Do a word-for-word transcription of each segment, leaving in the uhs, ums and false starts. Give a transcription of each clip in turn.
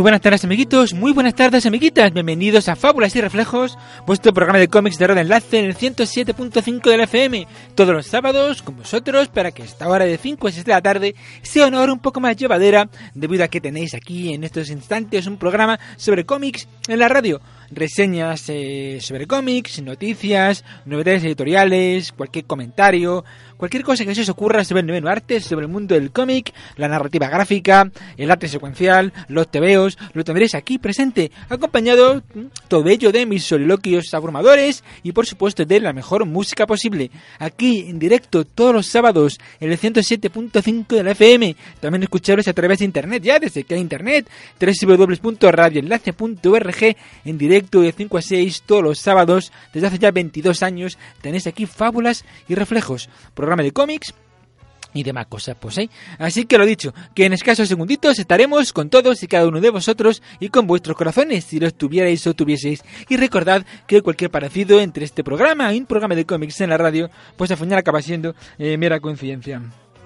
Muy buenas tardes, amiguitos, muy buenas tardes, amiguitas. Bienvenidos a Fábulas y Reflejos, vuestro programa de cómics de Radio Enlace en el ciento siete punto cinco de la F M. Todos los sábados con vosotros para que esta hora de cinco a seis de la tarde sea una hora un poco más llevadera, debido a que tenéis aquí en estos instantes un programa sobre cómics en la radio. Reseñas eh, sobre cómics, noticias, novedades editoriales, cualquier comentario, cualquier cosa que se os ocurra sobre el noveno arte, sobre el mundo del cómic, la narrativa gráfica, el arte secuencial, los tebeos, lo tendréis aquí presente, acompañado todo ello de mis soliloquios abrumadores y por supuesto de la mejor música posible. Aquí en directo todos los sábados en el ciento siete punto cinco de la F M, también escucharos a través de internet ya, desde que hay internet, doble u doble u doble u punto radio enlace punto org, en directo de cinco a seis todos los sábados, desde hace ya veintidós años, tenéis aquí Fábulas y Reflejos, programa de cómics y demás cosas, pues ¿eh? Así que lo dicho, que en escasos segunditos estaremos con todos y cada uno de vosotros y con vuestros corazones, si los tuvierais o tuvieseis. Y recordad que cualquier parecido entre este programa y un programa de cómics en la radio, pues al final acaba siendo eh, mera coincidencia.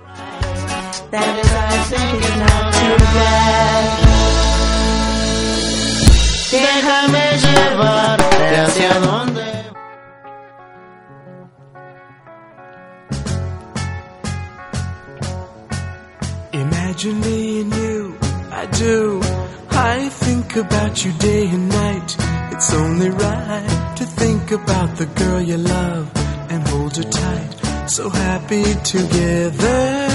Déjame llevarte hacia donde. Imagine me and you, I do. I think about you day and night. It's only right to think about the girl you love and hold her tight. So happy together.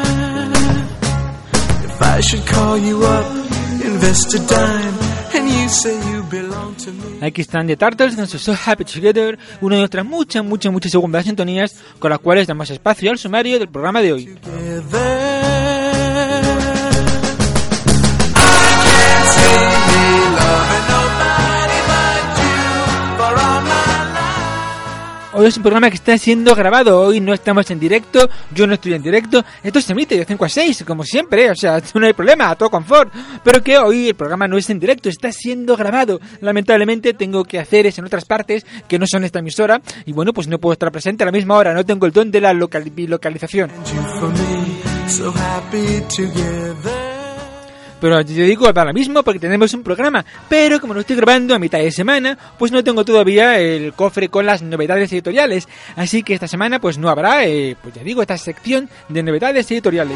If I should call you up, invest a dime. Aquí están The Turtles con su So Happy Together, una de nuestras muchas, muchas, muchas segundas sintonías con las cuales damos espacio al sumario del programa de hoy. Hoy es un programa que está siendo grabado, hoy no estamos en directo, yo no estoy en directo, esto se emite de cinco a seis, como siempre, o sea, no hay problema, todo confort, pero que hoy el programa no es en directo, está siendo grabado, lamentablemente tengo que hacer eso en otras partes que no son esta emisora, y bueno, pues no puedo estar presente a la misma hora, no tengo el don de la local- localización. Pero yo digo para lo mismo porque tenemos un programa, pero como lo estoy grabando a mitad de semana, pues no tengo todavía el cofre con las novedades editoriales, así que esta semana pues no habrá, eh, pues ya digo, esta sección de novedades editoriales.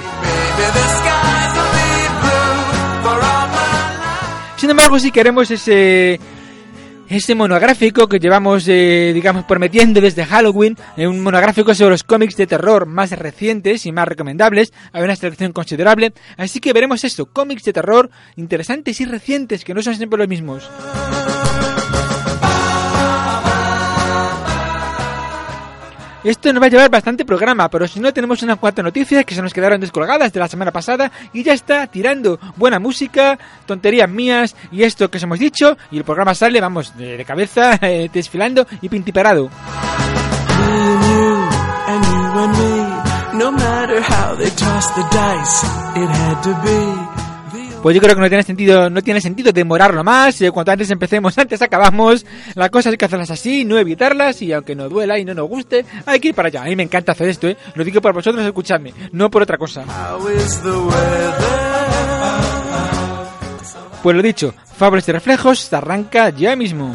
Sin embargo, si queremos ese... Ese monográfico que llevamos, eh, digamos, prometiendo desde Halloween, eh, un monográfico sobre los cómics de terror más recientes y más recomendables, hay una selección considerable, así que veremos eso, cómics de terror interesantes y recientes, que no son siempre los mismos. Esto nos va a llevar bastante programa, pero si no tenemos unas cuantas noticias que se nos quedaron descolgadas de la semana pasada y ya está tirando buena música, tonterías mías y esto que os hemos dicho y el programa sale, vamos, de, de cabeza, eh, desfilando y pintiparado. Pues yo creo que no tiene sentido, no tiene sentido demorarlo más, eh, cuanto antes empecemos, antes acabamos, la cosa hay que hacerlas así, no evitarlas, y aunque nos duela y no nos guste, hay que ir para allá. A mí me encanta hacer esto, eh, lo digo por vosotros, escuchadme, no por otra cosa. Pues lo dicho, Fábulas y Reflejos arranca ya mismo.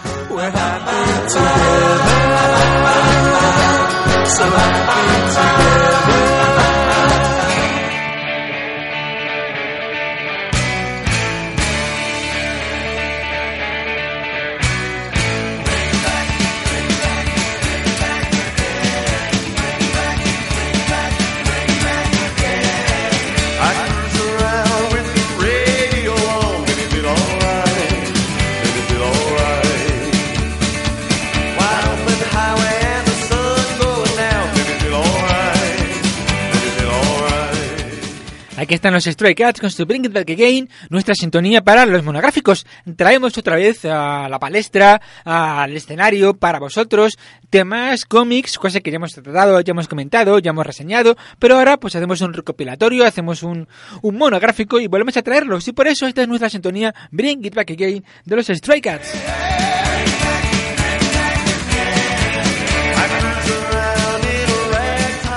Aquí están los Stray Cats con su Bring It Back Again, nuestra sintonía para los monográficos. Traemos otra vez a la palestra, al escenario para vosotros, temas, cómics, cosas que ya hemos tratado, ya hemos comentado, ya hemos reseñado, pero ahora pues hacemos un recopilatorio, hacemos un, un monográfico y volvemos a traerlos. Y por eso esta es nuestra sintonía Bring It Back Again de los Stray Cats.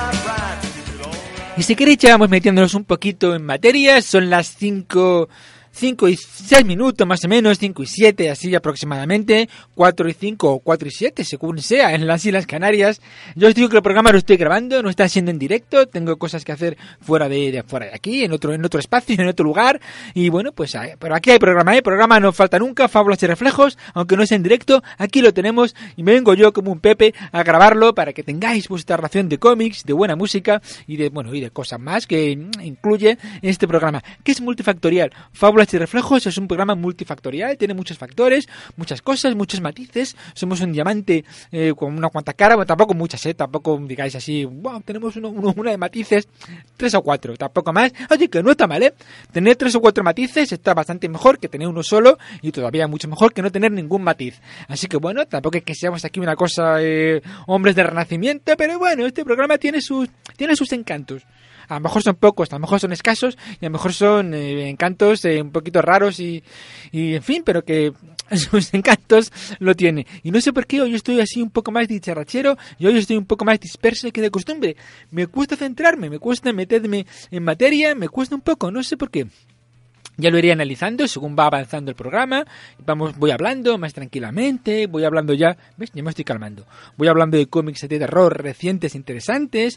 Y si queréis ya vamos metiéndonos un poquito en materia, son las cinco cinco y seis minutos más o menos, cinco y siete así aproximadamente, cuatro y cinco o cuatro y siete según sea en las Islas Canarias. Yo os digo que el programa lo estoy grabando, no está siendo en directo, tengo cosas que hacer fuera de, de fuera de aquí, en otro en otro espacio, en otro lugar, y bueno, pues pero aquí hay programa, ¿eh? Programa no falta nunca, Fábulas y Reflejos, aunque no sea en directo, aquí lo tenemos y me vengo yo como un Pepe a grabarlo para que tengáis vuestra ración de cómics, de buena música y de bueno y de cosas más que incluye este programa, que es multifactorial. Fábulas y Reflejos es un programa multifactorial, tiene muchos factores, muchas cosas, muchos matices. Somos un diamante eh, con una cuanta cara, bueno, tampoco muchas, eh, tampoco digáis así, wow, tenemos uno, uno, una de matices, tres o cuatro, tampoco más. Oye, que no está mal, ¿eh? Tener tres o cuatro matices está bastante mejor que tener uno solo y todavía mucho mejor que no tener ningún matiz. Así que bueno, tampoco es que seamos aquí una cosa, eh, hombres de renacimiento, pero bueno, este programa tiene sus, tiene sus encantos. A lo mejor son pocos, a lo mejor son escasos y a lo mejor son eh, encantos eh, un poquito raros y, y en fin, pero que sus encantos lo tiene. Y no sé por qué hoy estoy así un poco más dicharrachero y hoy estoy un poco más disperso que de costumbre. Me cuesta centrarme, me cuesta meterme en materia, me cuesta un poco, no sé por qué. Ya lo iré analizando según va avanzando el programa. Vamos, voy hablando más tranquilamente, voy hablando ya, ¿ves? Ya me estoy calmando. Voy hablando de cómics de terror recientes, interesantes.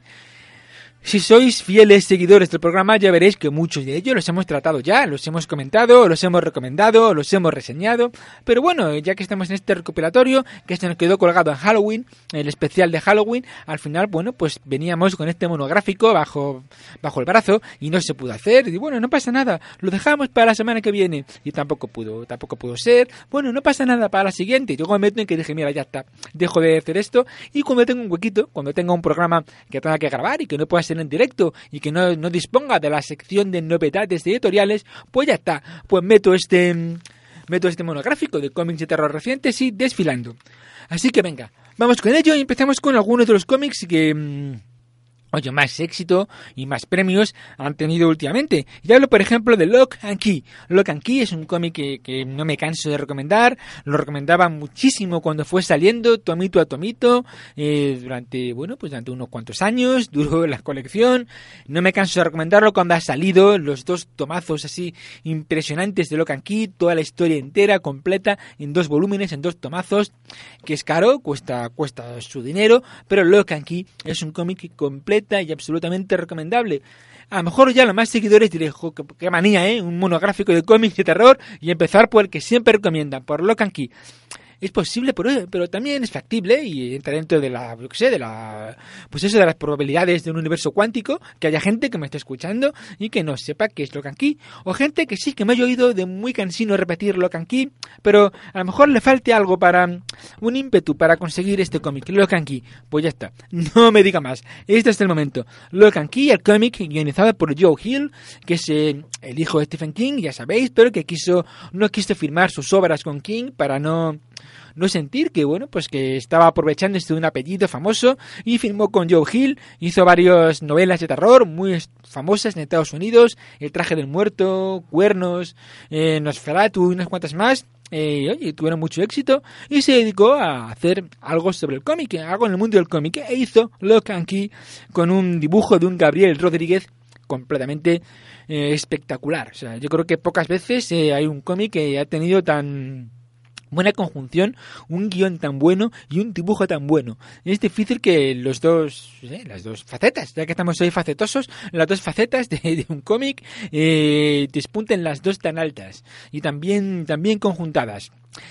Si sois fieles seguidores del programa ya veréis que muchos de ellos los hemos tratado ya, los hemos comentado, los hemos recomendado, los hemos reseñado, pero bueno, ya que estamos en este recopilatorio, que se nos quedó colgado en Halloween, el especial de Halloween, al final, bueno, pues veníamos con este monográfico bajo, bajo el brazo y no se pudo hacer, y bueno, no pasa nada, lo dejamos para la semana que viene, y tampoco pudo, tampoco pudo ser, bueno, no pasa nada para la siguiente, yo me meto en que dije, mira, ya está, dejo de hacer esto, y cuando tengo un huequito, cuando tenga un programa que tenga que grabar y que no pueda ser en directo y que no, no disponga de la sección de novedades editoriales, pues ya está, pues meto este meto este monográfico de cómics de terror recientes y desfilando. Así que venga, vamos con ello y empezamos con algunos de los cómics que mmm, oye, más éxito y más premios han tenido últimamente. Y hablo, por ejemplo, de Lock and Key. Lock and Key es un cómic que, que no me canso de recomendar. Lo recomendaba muchísimo cuando fue saliendo, tomito a tomito, eh, durante, bueno, pues durante unos cuantos años. Duró la colección. No me canso de recomendarlo cuando ha salido los dos tomazos así impresionantes de Lock and Key. Toda la historia entera, completa, en dos volúmenes, en dos tomazos. Que es caro, cuesta, cuesta su dinero. Pero Lock and Key es un cómic completo y absolutamente recomendable. A lo mejor ya los más seguidores diréis, jo, qué, qué manía, ¿eh? Un monográfico de cómics de terror y empezar por el que siempre recomiendan, por Lock and Key. Es posible, pero, pero también es factible y entra dentro de la, yo qué sé, de la, pues eso, de las probabilidades de un universo cuántico, que haya gente que me esté escuchando y que no sepa qué es Lock and Key, o gente que sí que me haya oído de muy cansino repetir Lock and Key, pero a lo mejor le falte algo para, un ímpetu para conseguir este cómic, Lock and Key. Pues ya está, no me diga más, este es el momento. Lock and Key, el cómic guionizado por Joe Hill, que es eh, el hijo de Stephen King, ya sabéis, pero que quiso, no quiso firmar sus obras con King para no... no sentir que, bueno, pues que estaba aprovechándose de un apellido famoso y firmó con Joe Hill, hizo varias novelas de terror muy famosas en Estados Unidos, El traje del muerto, Cuernos, eh, Nosferatu y unas cuantas más, eh, oye, tuvieron mucho éxito y se dedicó a hacer algo sobre el cómic, algo en el mundo del cómic, e hizo Lock and Key con un dibujo de un Gabriel Rodríguez completamente eh, espectacular. O sea, yo creo que pocas veces eh, hay un cómic que ha tenido tan... buena conjunción, un guión tan bueno y un dibujo tan bueno. Es difícil que los dos, ¿eh? las dos facetas, ya que estamos hoy facetosos, las dos facetas de, de un cómic eh, despunten las dos tan altas y también, también conjuntadas.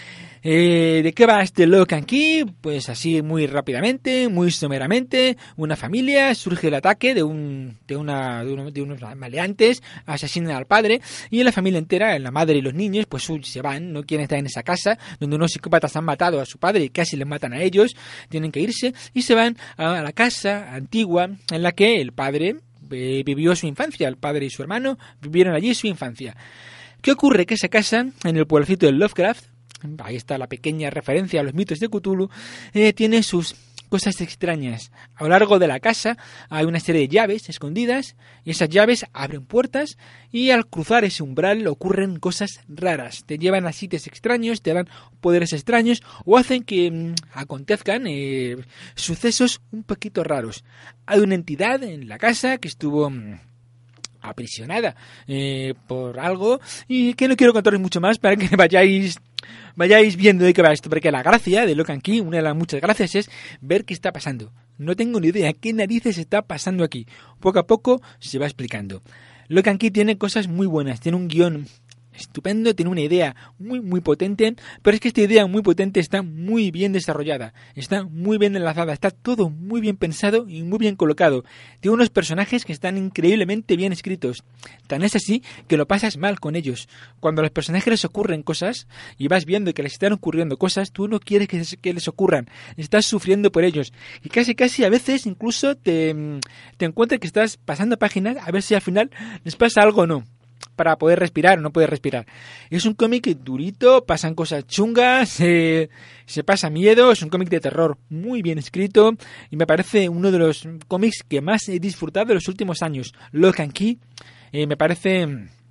Eh, ¿De qué va este Lock and Key? Pues así muy rápidamente, muy someramente, una familia, surge el ataque de un de una de, uno, de unos maleantes, asesinan al padre y la familia entera, la madre y los niños, pues uy, se van, no quieren estar en esa casa donde unos psicópatas han matado a su padre y casi les matan a ellos, tienen que irse y se van a la casa antigua en la que el padre eh, vivió su infancia, el padre y su hermano vivieron allí su infancia. ¿Qué ocurre? Que esa casa, en el pueblecito de Lovecraft, ahí está la pequeña referencia a los mitos de Cthulhu, eh, tiene sus cosas extrañas. A lo largo de la casa hay una serie de llaves escondidas y esas llaves abren puertas y al cruzar ese umbral ocurren cosas raras. Te llevan a sitios extraños, te dan poderes extraños o hacen que mmm, acontezcan eh, sucesos un poquito raros. Hay una entidad en la casa que estuvo... Mmm, aprisionada eh, por algo, y que no quiero contaros mucho más para que vayáis vayáis viendo de qué va esto, porque la gracia de Lock and Key, una de las muchas gracias, es ver qué está pasando. No tengo ni idea qué narices está pasando aquí. Poco a poco se va explicando. Lock and Key tiene cosas muy buenas, tiene un guión estupendo, tiene una idea muy muy potente, pero es que esta idea muy potente está muy bien desarrollada, está muy bien enlazada, está todo muy bien pensado y muy bien colocado. Tiene unos personajes que están increíblemente bien escritos, tan es así que lo pasas mal con ellos. Cuando a los personajes les ocurren cosas y vas viendo que les están ocurriendo cosas, tú no quieres que, que les ocurran, estás sufriendo por ellos y casi casi a veces incluso te, te encuentras que estás pasando páginas a ver si al final les pasa algo o no, para poder respirar o no poder respirar. Es un cómic durito, pasan cosas chungas, eh, se pasa miedo, es un cómic de terror muy bien escrito y me parece uno de los cómics que más he disfrutado de los últimos años. Lock and Key eh, me parece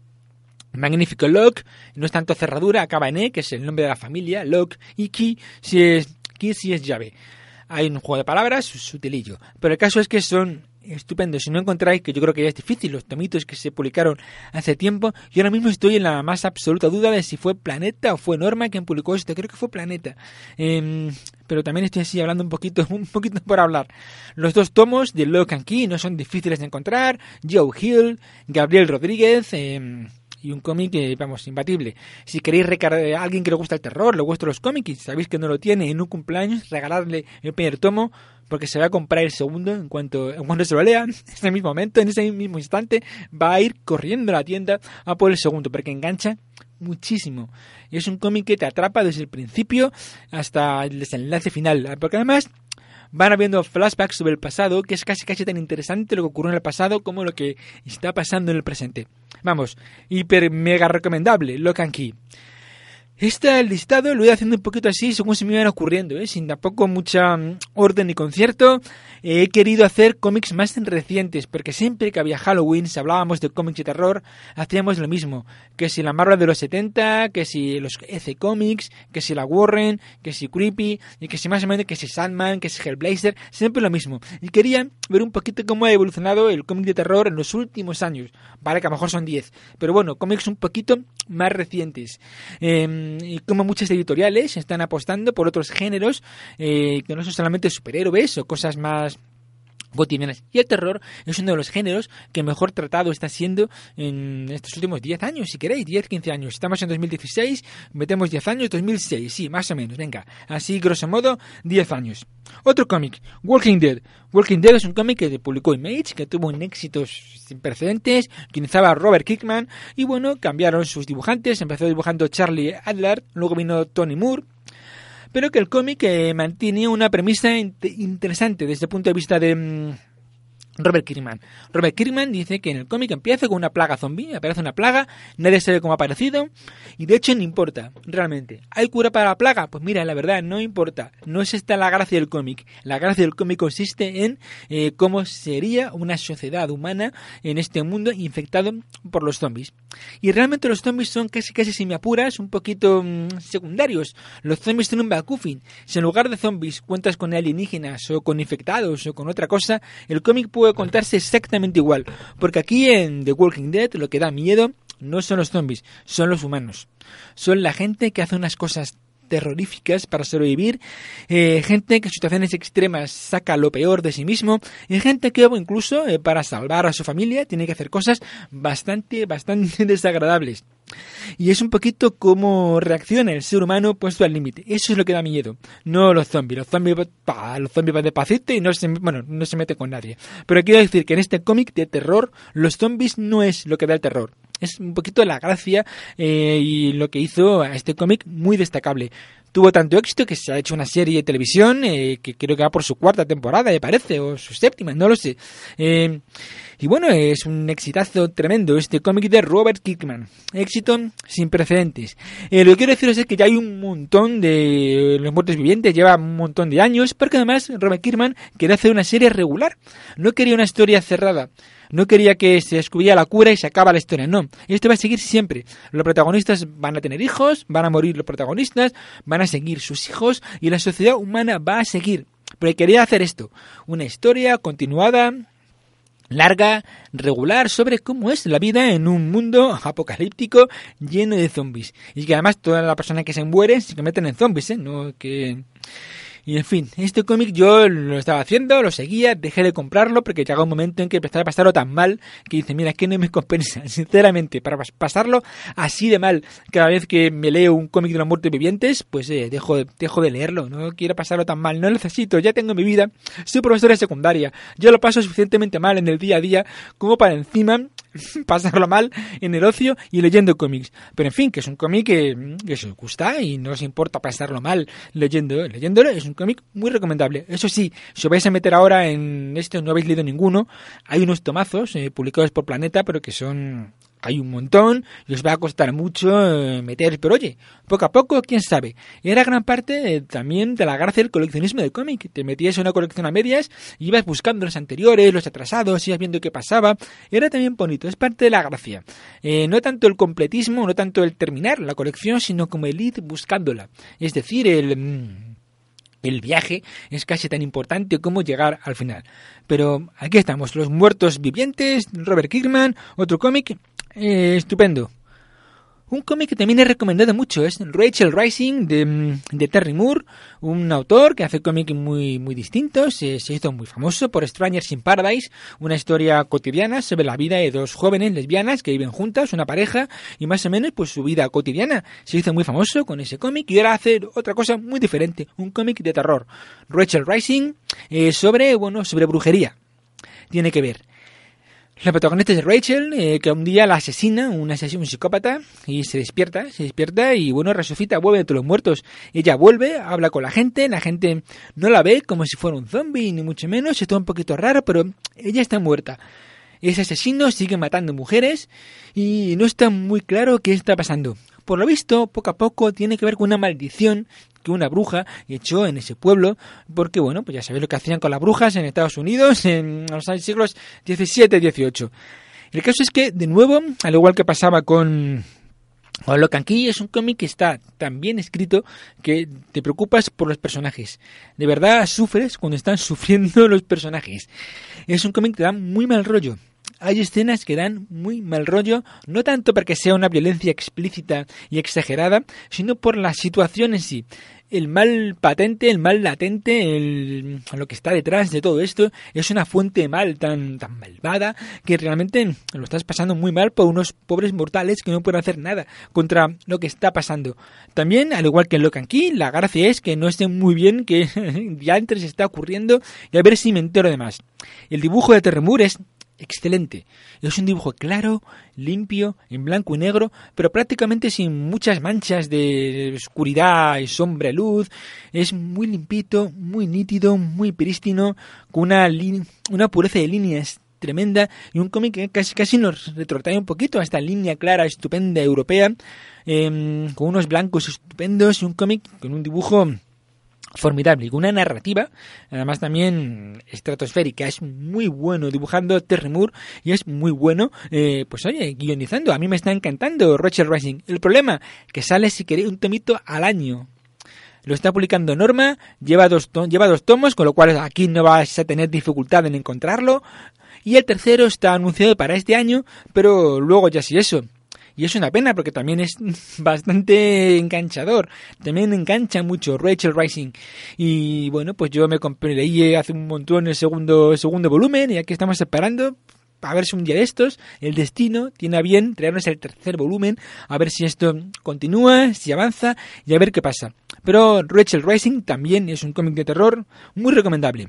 magnífico. Lock no es tanto cerradura, acaba en E, que es el nombre de la familia, Lock, y Key si es, key si es llave. Hay un juego de palabras sutilillo, pero el caso es que son estupendo. Si no encontráis, que yo creo que ya es difícil, los tomitos que se publicaron hace tiempo, yo ahora mismo estoy en la más absoluta duda de si fue Planeta o fue Norma quien publicó esto. Creo que fue Planeta, eh, pero también estoy así hablando un poquito un poquito por hablar. Los dos tomos de Lock and Key no son difíciles de encontrar. Joe Hill, Gabriel Rodríguez, eh, y un cómic, eh, vamos, imbatible. Si queréis recargar a alguien que le gusta el terror, le gustan los cómics y sabéis que no lo tiene en un cumpleaños, regalarle el primer tomo, porque se va a comprar el segundo en cuanto, en cuanto se lo lea, en ese mismo momento, en ese mismo instante, va a ir corriendo a la tienda a por el segundo, porque engancha muchísimo. Y es un cómic que te atrapa desde el principio hasta el desenlace final, porque además van habiendo flashbacks sobre el pasado, que es casi casi tan interesante lo que ocurrió en el pasado como lo que está pasando en el presente. Vamos, hiper mega recomendable, Lock and Key. Este listado lo voy haciendo un poquito así según se me iban ocurriendo, ¿eh? Sin tampoco mucha um, orden ni concierto. Eh, he querido hacer cómics más recientes, porque siempre que había Halloween, si hablábamos de cómics de terror, hacíamos lo mismo. Que si la Marvel de los setenta, que si los E C Comics, que si la Warren, que si Creepy, y que si más o menos que si Sandman, que si Hellblazer, siempre lo mismo. Y quería ver un poquito cómo ha evolucionado el cómic de terror en los últimos años. Vale, que a lo mejor son diez, pero bueno, cómics un poquito más recientes. Eh, y como muchas editoriales están apostando por otros géneros eh, que no son solamente superhéroes o cosas más cotidianas. Y el terror es uno de los géneros que mejor tratado está siendo en estos últimos diez años, si queréis, diez, quince años. Estamos en dos mil dieciséis, metemos diez años, dos mil seis, sí, más o menos, venga, así grosso modo, diez años. Otro cómic, Walking Dead. Walking Dead es un cómic que publicó Image, que tuvo un éxito sin precedentes, utilizaba a Robert Kirkman, y bueno, cambiaron sus dibujantes, empezó dibujando Charlie Adler, luego vino Tony Moore, pero que el cómic eh, mantiene una premisa in- interesante desde el punto de vista de mmm, Robert Kirkman. Robert Kirkman dice que en el cómic empieza con una plaga zombie, aparece una plaga, nadie sabe cómo ha aparecido, y de hecho no importa, realmente. ¿Hay cura para la plaga? Pues mira, la verdad, no importa. No es esta la gracia del cómic. La gracia del cómic consiste en eh, cómo sería una sociedad humana en este mundo infectado por los zombies. Y realmente los zombies son casi casi si me apuras, un poquito mmm, secundarios. Los zombies tienen un MacGuffin. Si en lugar de zombies cuentas con alienígenas o con infectados o con otra cosa, el cómic puede puede contarse exactamente igual, porque aquí en The Walking Dead lo que da miedo no son los zombies, son los humanos, son la gente que hace unas cosas terroríficas para sobrevivir, eh, gente que en situaciones extremas saca lo peor de sí mismo, y gente que incluso eh, para salvar a su familia tiene que hacer cosas bastante, bastante desagradables. Y es un poquito cómo reacciona el ser humano puesto al límite. Eso es lo que da miedo, no los zombies. Los zombies, pa, los zombies van despacito y no se, bueno, no se mete con nadie. Pero quiero decir que en este cómic de terror, los zombies no es lo que da el terror. Es un poquito la gracia eh, y lo que hizo a este cómic muy destacable. Tuvo tanto éxito que se ha hecho una serie de televisión eh, que creo que va por su cuarta temporada, me parece, o su séptima, no lo sé. Eh, y bueno, es un exitazo tremendo este cómic de Robert Kirkman. Éxito sin precedentes. Eh, lo que quiero deciros es que ya hay un montón de Los Muertos Vivientes, lleva un montón de años, porque además Robert Kirkman quería hacer una serie regular. No quería una historia cerrada. No quería que se descubriera la cura y se acaba la historia, no. Esto va a seguir siempre. Los protagonistas van a tener hijos, van a morir los protagonistas, van a seguir sus hijos y la sociedad humana va a seguir. Pero quería hacer esto, una historia continuada larga, regular, sobre cómo es la vida en un mundo apocalíptico lleno de zombies. Y que además todas las personas que se mueren se convierten en zombies, ¿eh? No que... Y en fin, este cómic yo lo estaba haciendo, lo seguía, dejé de comprarlo porque llegaba un momento en que empezaba a pasarlo tan mal que dice, mira, es que no me compensa, sinceramente, para pasarlo así de mal. Cada vez que me leo un cómic de los muertos vivientes, pues eh, dejo, de, dejo de leerlo, no quiero pasarlo tan mal, no lo necesito, ya tengo mi vida, soy profesora de secundaria, yo lo paso suficientemente mal en el día a día como para encima pasarlo mal en el ocio y leyendo cómics. Pero en fin, que es un cómic que, que os gusta y no os importa pasarlo mal leyendo, leyéndolo, es un cómic muy recomendable. Eso sí, si os vais a meter ahora en esto, no habéis leído ninguno, hay unos tomazos eh, publicados por Planeta, pero que son... Hay un montón y os va a costar mucho eh, meter, pero oye, poco a poco, quién sabe. Y era gran parte eh, también de la gracia del coleccionismo de cómic. Te metías en una colección a medias y ibas buscando los anteriores, los atrasados, ibas viendo qué pasaba. Era también bonito, es parte de la gracia. Eh, no tanto el completismo, no tanto el terminar la colección, sino como el ir buscándola. Es decir, el... Mmm, El viaje es casi tan importante como llegar al final. Pero aquí estamos, Los Muertos Vivientes, Robert Kirkman, otro cómic eh, estupendo. Un cómic que también he recomendado mucho es Rachel Rising de, de Terry Moore, un autor que hace cómics muy, muy distintos, se, se hizo muy famoso por Strangers in Paradise, una historia cotidiana sobre la vida de dos jóvenes lesbianas que viven juntas, una pareja, y más o menos pues su vida cotidiana. Se hizo muy famoso con ese cómic y ahora hace otra cosa muy diferente, un cómic de terror. Rachel Rising eh, sobre, bueno, sobre brujería. Tiene que ver. La protagonista es Rachel, eh, que un día la asesina, un asesino, un psicópata, y se despierta, se despierta y bueno, resucita, vuelve de todos los muertos. Ella vuelve, habla con la gente, la gente no la ve como si fuera un zombie, ni mucho menos, está un poquito raro, pero ella está muerta. Ese asesino sigue matando mujeres y no está muy claro qué está pasando. Por lo visto, poco a poco tiene que ver con una maldición que una bruja echó en ese pueblo, porque bueno, pues ya sabéis lo que hacían con las brujas en Estados Unidos en los siglos diecisiete y dieciocho. El caso es que, de nuevo, al igual que pasaba con... O Lock and Key, es un cómic que está tan bien escrito que te preocupas por los personajes. De verdad sufres cuando están sufriendo los personajes. Es un cómic que da muy mal rollo. Hay escenas que dan muy mal rollo, no tanto porque sea una violencia explícita y exagerada, sino por la situación en sí. El mal patente, el mal latente, el, lo que está detrás de todo esto, es una fuente de mal tan, tan malvada que realmente lo estás pasando muy mal por unos pobres mortales que no pueden hacer nada contra lo que está pasando. También, al igual que en Lock and Key, la gracia es que no sé muy bien qué diantres está ocurriendo y a ver si me entero de más. El dibujo de Terry Moore es excelente. Es un dibujo claro, limpio, en blanco y negro, pero prácticamente sin muchas manchas de oscuridad y sombra y luz. Es muy limpito, muy nítido, muy prístino, con una, li- una pureza de líneas tremenda y un cómic que casi, casi nos retrotrae un poquito a esta línea clara, estupenda, europea, eh, con unos blancos estupendos y un cómic con un dibujo formidable y con una narrativa además también estratosférica. Es muy bueno dibujando Terry Moore y es muy bueno eh, pues oye, guionizando. A mí me está encantando Rachel Rising. El problema que sale, si queréis, un tomito al año. Lo está publicando Norma, lleva dos, to- lleva dos tomos, con lo cual aquí no vas a tener dificultad en encontrarlo, y el tercero está anunciado para este año, pero luego ya sí eso. Y es una pena porque también es bastante enganchador. También engancha mucho Rachel Rising. Y bueno, pues yo me compré, leí hace un montón el segundo, el segundo volumen y aquí estamos esperando a ver si un día de estos el destino tiene a bien traernos el tercer volumen, a ver si esto continúa, si avanza y a ver qué pasa. Pero Rachel Rising también es un cómic de terror muy recomendable.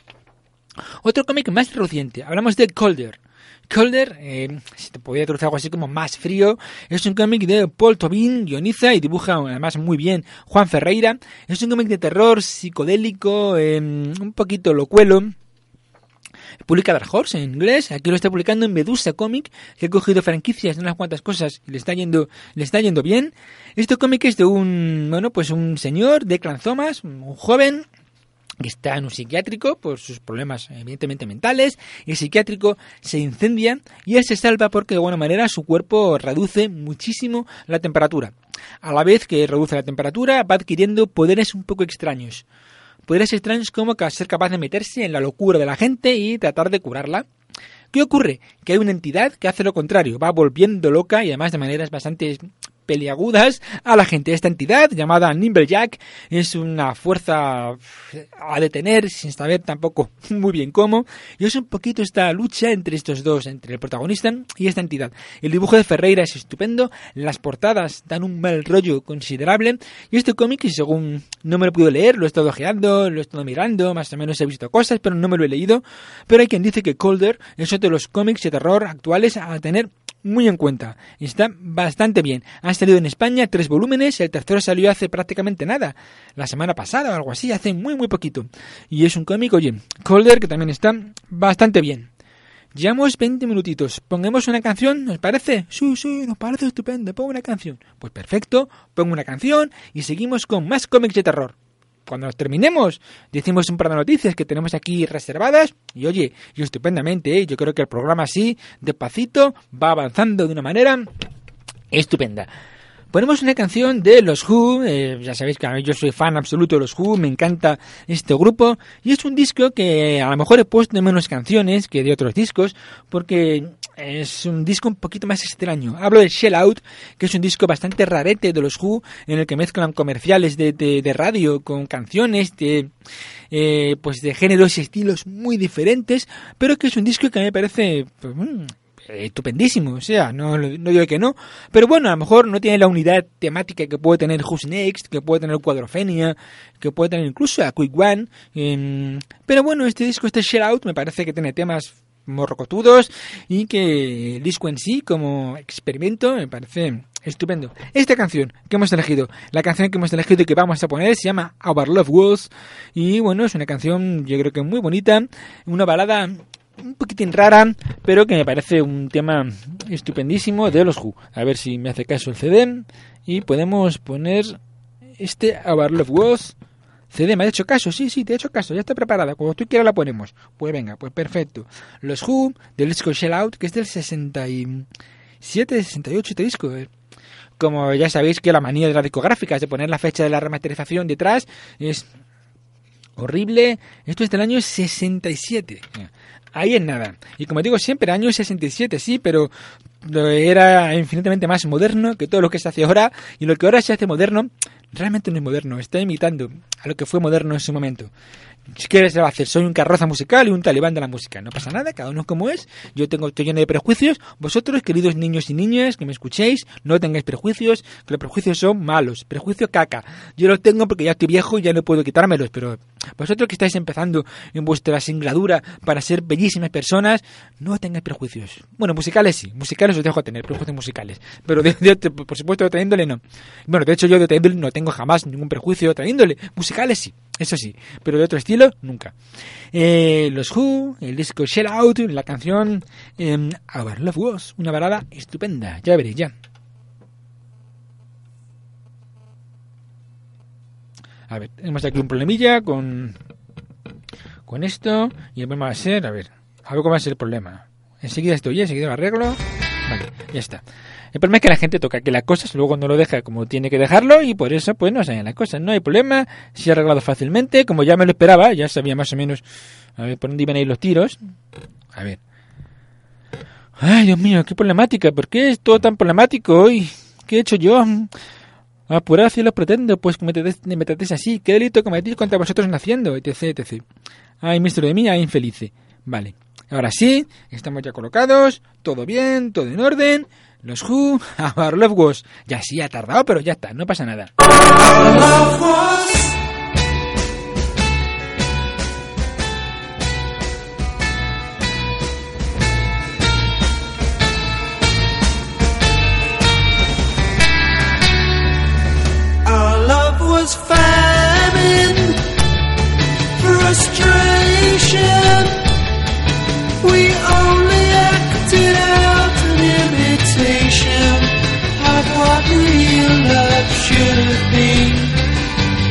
Otro cómic más reciente, hablamos de Colder. Colder, eh, si te podría traducir algo así como más frío, es un cómic de Paul Tobin, guioniza y dibuja además muy bien Juan Ferreira. Es un cómic de terror psicodélico, eh, un poquito locuelo. Publica Dark Horse en inglés, aquí lo está publicando en Medusa Comic, que ha cogido franquicias de unas cuantas cosas y le está yendo, le está yendo bien. Este cómic es de un, bueno, pues un señor de Thomas, un joven que está en un psiquiátrico por sus problemas evidentemente mentales. El psiquiátrico se incendia y él se salva porque de alguna manera su cuerpo reduce muchísimo la temperatura. A la vez que reduce la temperatura va adquiriendo poderes un poco extraños. Poderes extraños como ser capaz de meterse en la locura de la gente y tratar de curarla. ¿Qué ocurre? Que hay una entidad que hace lo contrario, va volviendo loca y además de maneras bastante peliagudas a la gente. Esta entidad, llamada Nimblejack, es una fuerza a detener sin saber tampoco muy bien cómo, y es un poquito esta lucha entre estos dos, entre el protagonista y esta entidad. El dibujo de Ferreira es estupendo, las portadas dan un mal rollo considerable, y este cómic, según no me lo puedo leer, lo he estado ojeando, lo he estado mirando, más o menos he visto cosas, pero no me lo he leído, pero hay quien dice que Colder es otro de los cómics de terror actuales a tener muy en cuenta. Está bastante bien. Han salido en España tres volúmenes, el tercero salió hace prácticamente nada, la semana pasada o algo así, hace muy muy poquito. Y es un cómic, oye, Colder, que también está bastante bien. Llevamos veinte minutitos. Pongamos una canción, ¿nos parece? Sí, sí, nos parece estupendo. Pongo una canción. Pues perfecto, pongo una canción y seguimos con más cómics de terror. Cuando nos terminemos, decimos un par de noticias que tenemos aquí reservadas y oye, y estupendamente, ¿eh? Yo creo que el programa así, despacito, va avanzando de una manera estupenda. Ponemos una canción de los Who, eh, ya sabéis que yo soy fan absoluto de los Who, me encanta este grupo, y es un disco que a lo mejor he puesto de menos canciones que de otros discos, porque es un disco un poquito más extraño. Hablo de Shell Out, que es un disco bastante rarete de los Who, en el que mezclan comerciales de, de, de radio con canciones de, eh, pues de géneros y estilos muy diferentes, pero que es un disco que a mí me parece pues, mmm, estupendísimo, o sea, no, no digo que no, pero bueno, a lo mejor no tiene la unidad temática que puede tener Who's Next, que puede tener Quadrophenia, que puede tener incluso a Quick One, eh, pero bueno, este disco, este Shell Out, me parece que tiene temas morrocotudos y que el disco en sí, como experimento, me parece estupendo. Esta canción que hemos elegido, la canción que hemos elegido y que vamos a poner se llama Our Love Was, y bueno, es una canción yo creo que muy bonita, una balada un poquitín rara, pero que me parece un tema estupendísimo de los Who. A ver si me hace caso el C D y podemos poner este Our Love Was. C D, ¿me ha hecho caso? Sí, sí, te he hecho caso, ya está preparada. Cuando tú quieras la ponemos. Pues venga, pues perfecto. Los Who, del disco Shell Out, que es del sesenta y siete, sesenta y ocho este disco. Como ya sabéis que la manía de las discográficas de poner la fecha de la remasterización detrás es horrible. Esto es del año sesenta y siete. Ahí es nada. Y como digo siempre, año sesenta y siete, sí, pero era infinitamente más moderno que todo lo que se hace ahora. Y lo que ahora se hace moderno, realmente no es moderno. Está imitando a lo que fue moderno en su momento. Si quieres se va a hacer, soy un carroza musical y un talibán de la música. No pasa nada, cada uno es como es. Yo tengo, estoy lleno de prejuicios. Vosotros, queridos niños y niñas, que me escuchéis, no tengáis prejuicios, que los prejuicios son malos. Prejuicio caca. Yo los tengo porque ya estoy viejo y ya no puedo quitármelos, pero vosotros que estáis empezando en vuestra singladura para ser bellísimas personas, no tengáis prejuicios. Bueno, musicales sí, musicales os dejo tener, prejuicios musicales. Pero de, de, de, por supuesto de otra índole no. Bueno, de hecho yo de otra índole no tengo jamás ningún prejuicio de otra índole. Musicales sí, eso sí, pero de otro estilo nunca. Eh, los Who, el disco Shell Out, la canción eh, Our Love Was, una balada estupenda, ya veréis ya. A ver, tenemos aquí un problemilla con con esto y el problema va a ser, a ver, a ver cómo va a ser el problema. Enseguida estoy, enseguida lo arreglo. Vale, ya está. El problema es que la gente toca que las cosas, luego no lo deja como tiene que dejarlo y por eso pues no salen las cosas. No hay problema, se ha arreglado fácilmente, como ya me lo esperaba, ya sabía más o menos a ver por dónde iban a ir los tiros. A ver. Ay, Dios mío, qué problemática, ¿por qué es todo tan problemático hoy? ¿Qué he hecho yo? Apurad si los pretendo, pues me tratéis así. ¿Qué delito cometís contra vosotros naciendo? Etc, etcétera. Ay, mister de mí, ay, infelice. Vale, ahora sí, estamos ya colocados, todo bien, todo en orden. Los Who, Our Love Was. Ya sí, ha tardado, pero ya está, no pasa nada. Our love was. Our love was famine, frustration. We only acted out an imitation of what real love should have been.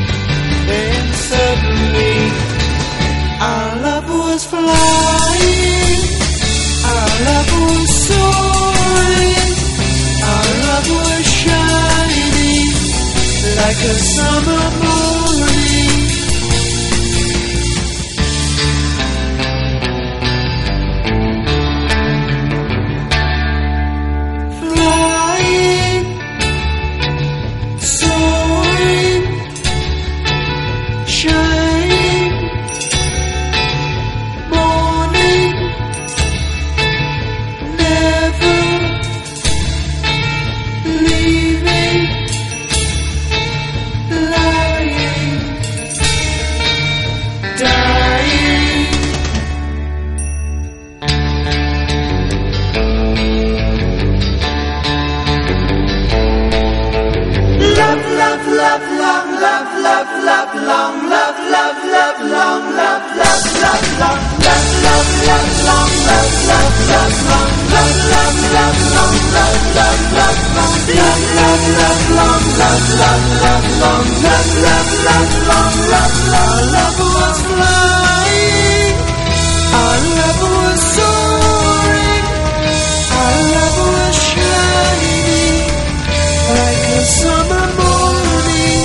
love, love, long, love, love, love, long, love, love, love, long, love, love, love, long, love, love, love, long, love, love, love, long, love, love, love, long, love, love, love, long, love, love, love, long, love, love, love, long, love, love, love was flying, our love was soaring, our love was shining like a summer morning.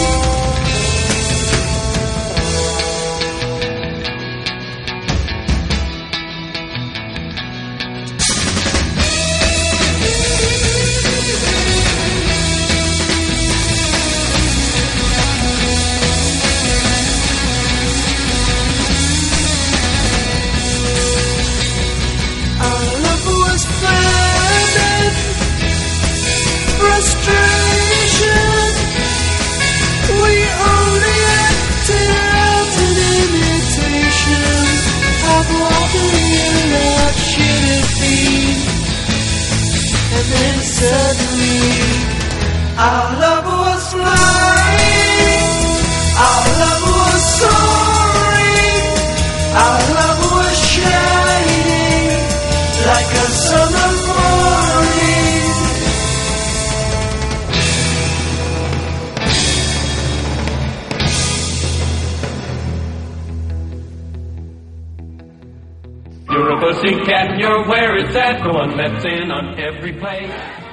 Our love was famine, frustration. We only acted out an imitation of what the real love should have been. And then suddenly, our love was flying, our love was soaring, our love was shining like a summer morning. You're a pussycat and you're where it's at, the one that's in on every play.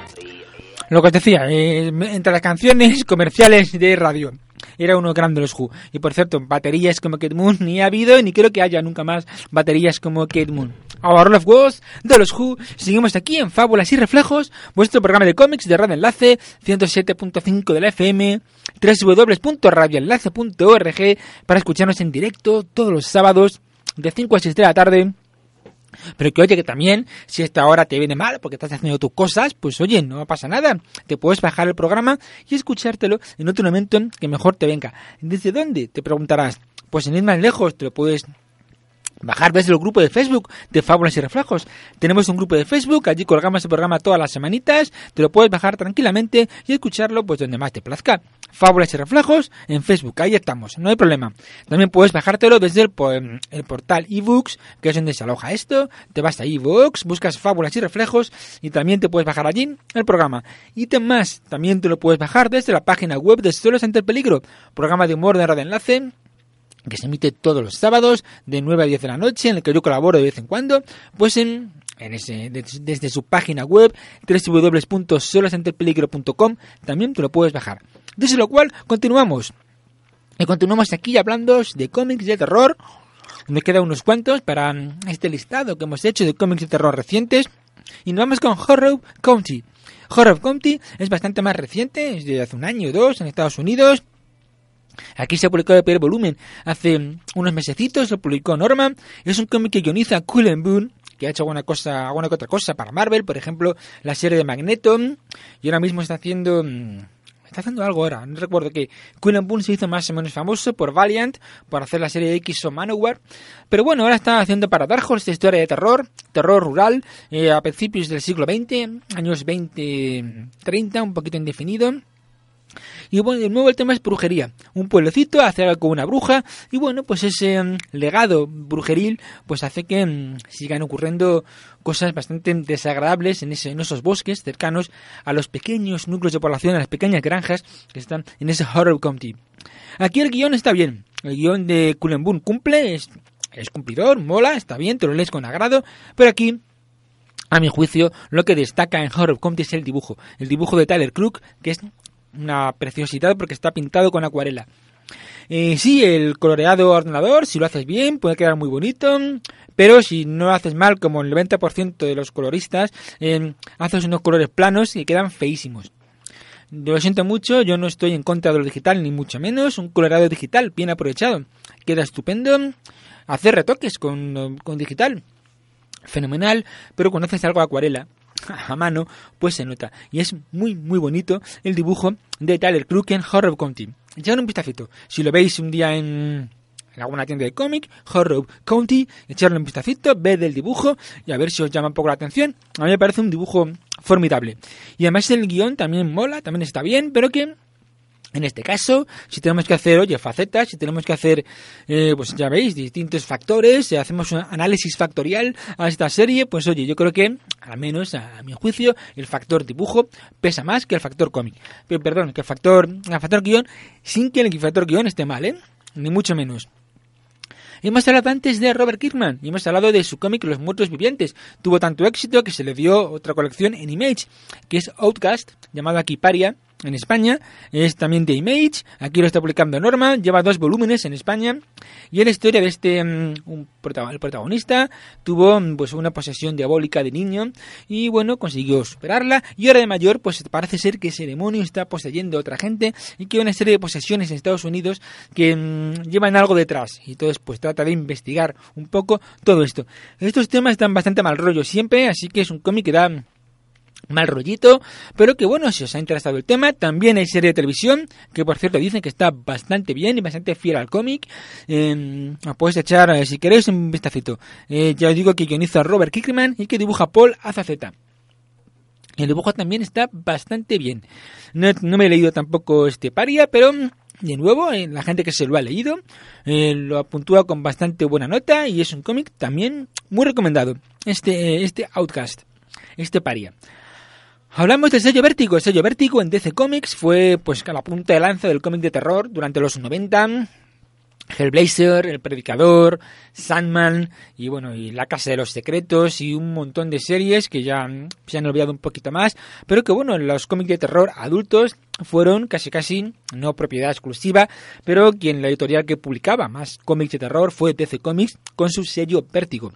Lo que os decía, eh, entre las canciones comerciales de radio, era uno grande los Who. Y por cierto, baterías como Kate Moon ni ha habido, ni creo que haya nunca más baterías como Kate Moon. Our Love Was de los Who. Seguimos aquí en Fábulas y Reflejos, vuestro programa de cómics de Radio Enlace, ciento siete punto cinco de la F M, doble u doble u doble u punto radio enlace punto org, para escucharnos en directo todos los sábados de cinco a seis de la tarde. Pero que oye, que también, si esta hora te viene mal porque estás haciendo tus cosas, pues oye, no pasa nada. Te puedes bajar el programa y escuchártelo en otro momento que mejor te venga. ¿Desde dónde? Te preguntarás. Pues sin ir más lejos, te lo puedes bajar desde el grupo de Facebook de Fábulas y Reflejos. Tenemos un grupo de Facebook, allí colgamos el programa todas las semanitas, te lo puedes bajar tranquilamente y escucharlo pues donde más te plazca. Fábulas y Reflejos en Facebook, ahí estamos, no hay problema. También puedes bajártelo desde el, el portal eBooks, que es donde se aloja esto. Te vas a eBooks, buscas Fábulas y Reflejos y también te puedes bajar allí el programa. Y más, también te lo puedes bajar desde la página web de Solos ante el Peligro, programa de humor de Radio Enlace, que se emite todos los sábados de nueve a diez de la noche, en el que yo colaboro de vez en cuando, pues en, en ese, desde, desde su página web doble u doble u doble u punto solos ante el peligro punto com también te lo puedes bajar. Desde lo cual continuamos. Y continuamos aquí hablando de cómics de terror. Me quedan unos cuantos para este listado que hemos hecho de cómics de terror recientes. Y nos vamos con Horror County. Horror County es bastante más reciente, es de hace un año o dos en Estados Unidos. Aquí se ha publicado el primer volumen hace unos mesecitos, lo publicó Norman. Es un cómic que guioniza Cullen Bunn, que ha hecho alguna cosa, alguna que otra cosa para Marvel, por ejemplo, la serie de Magneto, y ahora mismo está haciendo, está haciendo algo ahora, no recuerdo qué. Cullen Bunn se hizo más o menos famoso por Valiant, por hacer la serie de X o Manowar, pero bueno, ahora está haciendo para Dark Horse esta historia de terror, terror rural, eh, a principios del siglo veinte, años veinte treinta, un poquito indefinido. Y bueno, de nuevo el tema es brujería. Un pueblecito hace algo con una bruja. Y bueno, pues ese um, legado brujeril pues hace que um, sigan ocurriendo cosas bastante desagradables en, ese, en esos bosques cercanos a los pequeños núcleos de población, a las pequeñas granjas que están en ese Horror County. Aquí el guión está bien. El guión de Cullen Bunn cumple, es, es cumplidor, mola, está bien, te lo lees con agrado. Pero aquí, a mi juicio, lo que destaca en Horror County es el dibujo. El dibujo de Tyler Crook, que es una preciosidad porque está pintado con acuarela. Eh, sí, el coloreado ordenador, si lo haces bien, puede quedar muy bonito, pero si no lo haces mal, como el noventa por ciento de los coloristas, eh, haces unos colores planos y quedan feísimos. Lo siento mucho, yo no estoy en contra de lo digital, ni mucho menos. Un coloreado digital bien aprovechado queda estupendo. Hacer retoques con, con digital, fenomenal, pero cuando haces algo de acuarela a mano, pues se nota. Y es muy, muy bonito el dibujo de Tyler Crook en Horror County. Echadle un vistacito. Si lo veis un día en, en alguna tienda de cómic, Horror County, echadle un vistacito, ved el dibujo y a ver si os llama un poco la atención. A mí me parece un dibujo formidable. Y además el guión también mola, también está bien, pero que En este caso, si tenemos que hacer, oye, facetas, si tenemos que hacer, eh, pues ya veis, distintos factores, si hacemos un análisis factorial a esta serie, pues oye, yo creo que, al menos a, a mi juicio, el factor dibujo pesa más que el factor cómic. Pero, perdón, que el factor, el factor guión, sin que el factor guión esté mal, ¿eh? Ni mucho menos. Hemos hablado antes de Robert Kirkman y hemos hablado de su cómic Los Muertos Vivientes. Tuvo tanto éxito que se le dio otra colección en Image, que es Outcast, llamado aquí Paria, en España. Es también de Image, aquí lo está publicando Norma, lleva dos volúmenes en España. Y es la historia de este, um, un prota- el protagonista, tuvo pues una posesión diabólica de niño y bueno, consiguió superarla. Y ahora de mayor, pues parece ser que ese demonio está poseyendo a otra gente y que hay una serie de posesiones en Estados Unidos que um, llevan algo detrás. Y entonces pues trata de investigar un poco todo esto. Estos temas están bastante mal rollo siempre, así que es un cómic que da mal rollito, pero que bueno, si os ha interesado el tema, también hay serie de televisión, que por cierto dicen que está bastante bien y bastante fiel al cómic. Eh, podéis echar, eh, si queréis, un vistacito. Eh, ya os digo que guioniza Robert Kirkman y que dibuja Paul Azaceta. El dibujo también está bastante bien. No, no me he leído tampoco este Paria, pero de nuevo, eh, la gente que se lo ha leído eh, lo puntúa con bastante buena nota y es un cómic también muy recomendado. Este, este Outcast, este Paria. Hablamos del sello Vértigo. El sello Vértigo en D C Comics fue pues a la punta de lanza del cómic de terror durante los noventa. Hellblazer, El Predicador, Sandman y bueno, y La Casa de los Secretos y un montón de series que ya se han olvidado un poquito más, pero que bueno, los cómics de terror adultos fueron casi casi no propiedad exclusiva, pero quien la editorial que publicaba más cómics de terror fue D C Comics con su sello Vértigo.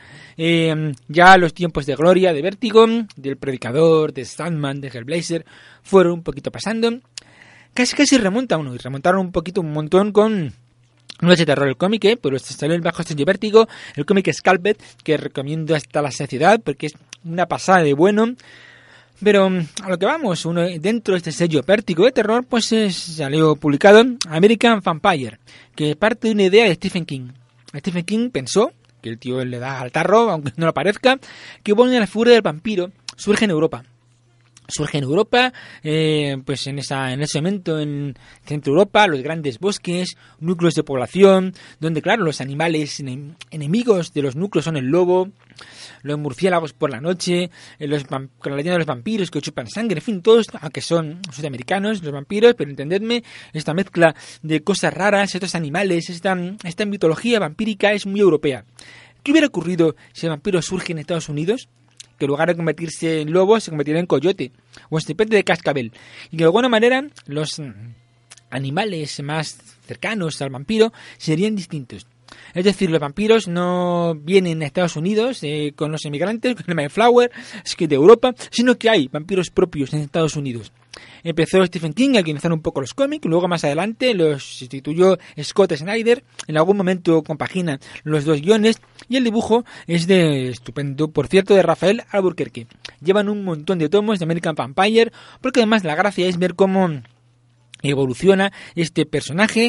Eh, ya los tiempos de gloria de Vértigo, del Predicador, de Sandman, de Hellblazer fueron un poquito pasando, casi casi remonta uno y remontaron un poquito un montón con no es de terror el cómic, ¿eh? Pero salió el bajo sello Vértigo, el cómic Scalped, que recomiendo hasta la saciedad porque es una pasada de bueno. Pero a lo que vamos, uno dentro de este sello Vértigo de terror, pues es, salió publicado American Vampire, que parte de una idea de Stephen King. Stephen King pensó, que el tío le da al tarro, aunque no lo parezca, que bueno, la figura del vampiro surge en Europa. Surge en Europa, eh, pues en esa en ese momento en Centro Europa, los grandes bosques, núcleos de población, donde claro, los animales enem- enemigos de los núcleos son el lobo, los murciélagos por la noche, eh, los con la leyenda de los vampiros que chupan sangre, en fin, todos, aunque son sudamericanos los vampiros, pero entendedme, esta mezcla de cosas raras, estos animales, esta, esta mitología vampírica es muy europea. ¿Qué hubiera ocurrido si el vampiro surge en Estados Unidos? Que en lugar de convertirse en lobo, se convertiría en coyote o en serpiente de cascabel. Y de alguna manera, los animales más cercanos al vampiro serían distintos. Es decir, los vampiros no vienen a Estados Unidos eh, con los emigrantes, con el Mayflower, es que de Europa, sino que hay vampiros propios en Estados Unidos. Empezó Stephen King a guionizar un poco los cómics, luego más adelante los sustituyó Scott Snyder, en algún momento compagina los dos guiones y el dibujo es de estupendo, por cierto, de Rafael Albuquerque. Llevan un montón de tomos de American Vampire, porque además la gracia es ver cómo evoluciona este personaje,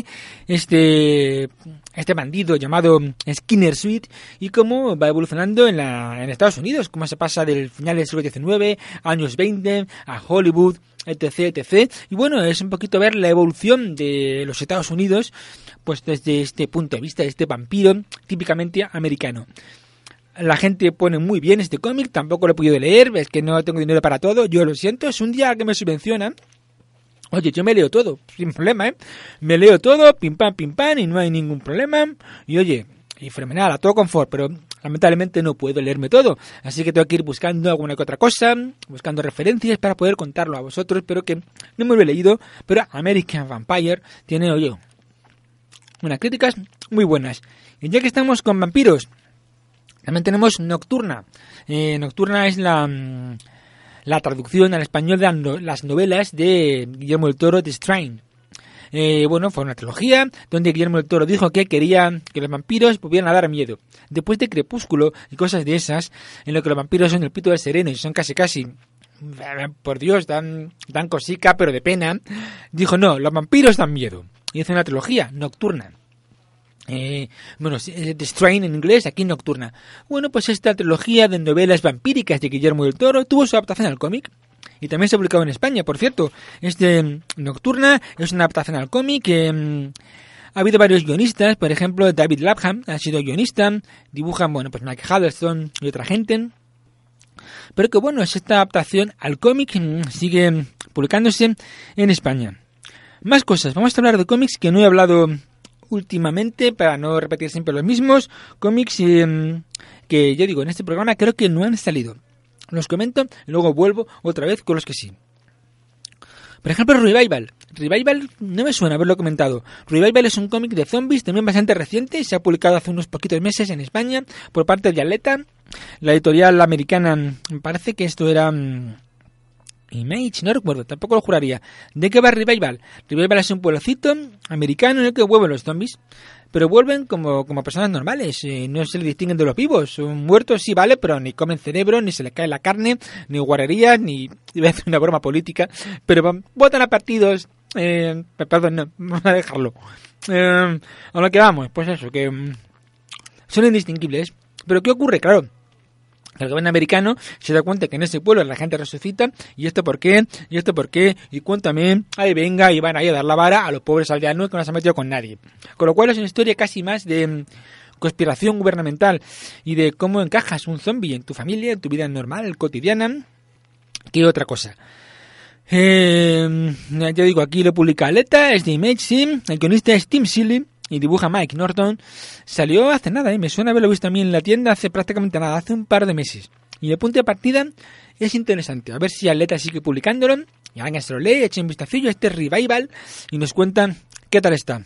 este este bandido llamado Skinner Sweet y cómo va evolucionando en la en Estados Unidos, cómo se pasa del final del siglo diecinueve, años veinte, a Hollywood, etc, etc. Y bueno, es un poquito ver la evolución de los Estados Unidos, pues desde este punto de vista de este vampiro típicamente americano. La gente pone muy bien este cómic, tampoco lo he podido leer, es que no tengo dinero para todo, yo lo siento, es un día que me subvencionan. Oye, yo me leo todo, sin problema, ¿eh? Me leo todo, pim pam, pim pam, y no hay ningún problema. Y oye, y fenomenal, a todo confort, pero lamentablemente no puedo leerme todo. Así que tengo que ir buscando alguna que otra cosa, buscando referencias para poder contarlo a vosotros, pero que no me lo he leído. Pero American Vampire tiene, oye, unas críticas muy buenas. Y ya que estamos con vampiros, también tenemos Nocturna. Eh, Nocturna es la... la traducción al español de no, las novelas de Guillermo del Toro de Strain. Eh, bueno, fue una trilogía donde Guillermo del Toro dijo que quería que los vampiros pudieran dar miedo. Después de Crepúsculo y cosas de esas, en lo que los vampiros son el pito del sereno y son casi casi, por Dios, dan, dan cosica, pero de pena, dijo no, los vampiros dan miedo. Y hizo una trilogía, Nocturna. Eh, bueno, The Strain en inglés, aquí Nocturna. Bueno, pues esta trilogía de novelas vampíricas de Guillermo del Toro tuvo su adaptación al cómic Y también se ha publicado en España, por cierto. Este Nocturna es una adaptación al cómic que mmm, ha habido varios guionistas. Por ejemplo, David Lapham ha sido guionista. Dibujan, bueno, pues Mike Huddleston y otra gente. Pero que bueno, es esta adaptación al cómic, mmm, sigue publicándose en España. Más cosas. Vamos a hablar de cómics que no he hablado últimamente, para no repetir siempre los mismos. Cómics eh, que, yo digo, en este programa creo que no han salido. Los comento y luego vuelvo otra vez con los que sí. Por ejemplo, Revival. Revival no me suena haberlo comentado. Revival es un cómic de zombies también bastante reciente. Se ha publicado hace unos poquitos meses en España por parte de Aleta, la editorial americana. Me parece que esto era um, Image, no recuerdo, tampoco lo juraría. ¿De qué va Revival? Revival es un pueblecito americano en el que vuelven los zombies. Pero vuelven como, como personas normales, eh, no se le distinguen de los vivos. Son muertos, sí, vale, pero ni comen cerebro, ni se les cae la carne, ni guarrerías, ni... Iba a hacer una broma política, pero votan a partidos... Eh, perdón, no, vamos a dejarlo. Eh, a lo que vamos, pues eso, que um, son indistinguibles. Pero ¿qué ocurre? Claro, el gobierno americano se da cuenta que en ese pueblo la gente resucita. ¿Y esto por qué? ¿Y esto por qué? Y cuéntame, ahí venga, y van ahí a dar la vara a los pobres aldeanos que no se han metido con nadie. Con lo cual es una historia casi más de um, conspiración gubernamental y de cómo encajas un zombie en tu familia, en tu vida normal, cotidiana, que otra cosa. Eh, ya digo, aquí lo publica Aleta, es de Image, sí. El guionista es Tim Seeley y dibuja Mike Norton. Salió hace nada, ¿eh? Me suena haberlo visto a mí en la tienda hace prácticamente nada, hace un par de meses. Y el punto de partida es interesante. A ver si Aleta sigue publicándolo y alguien se lo lee, eche un vistacillo a este Revival y nos cuentan qué tal está.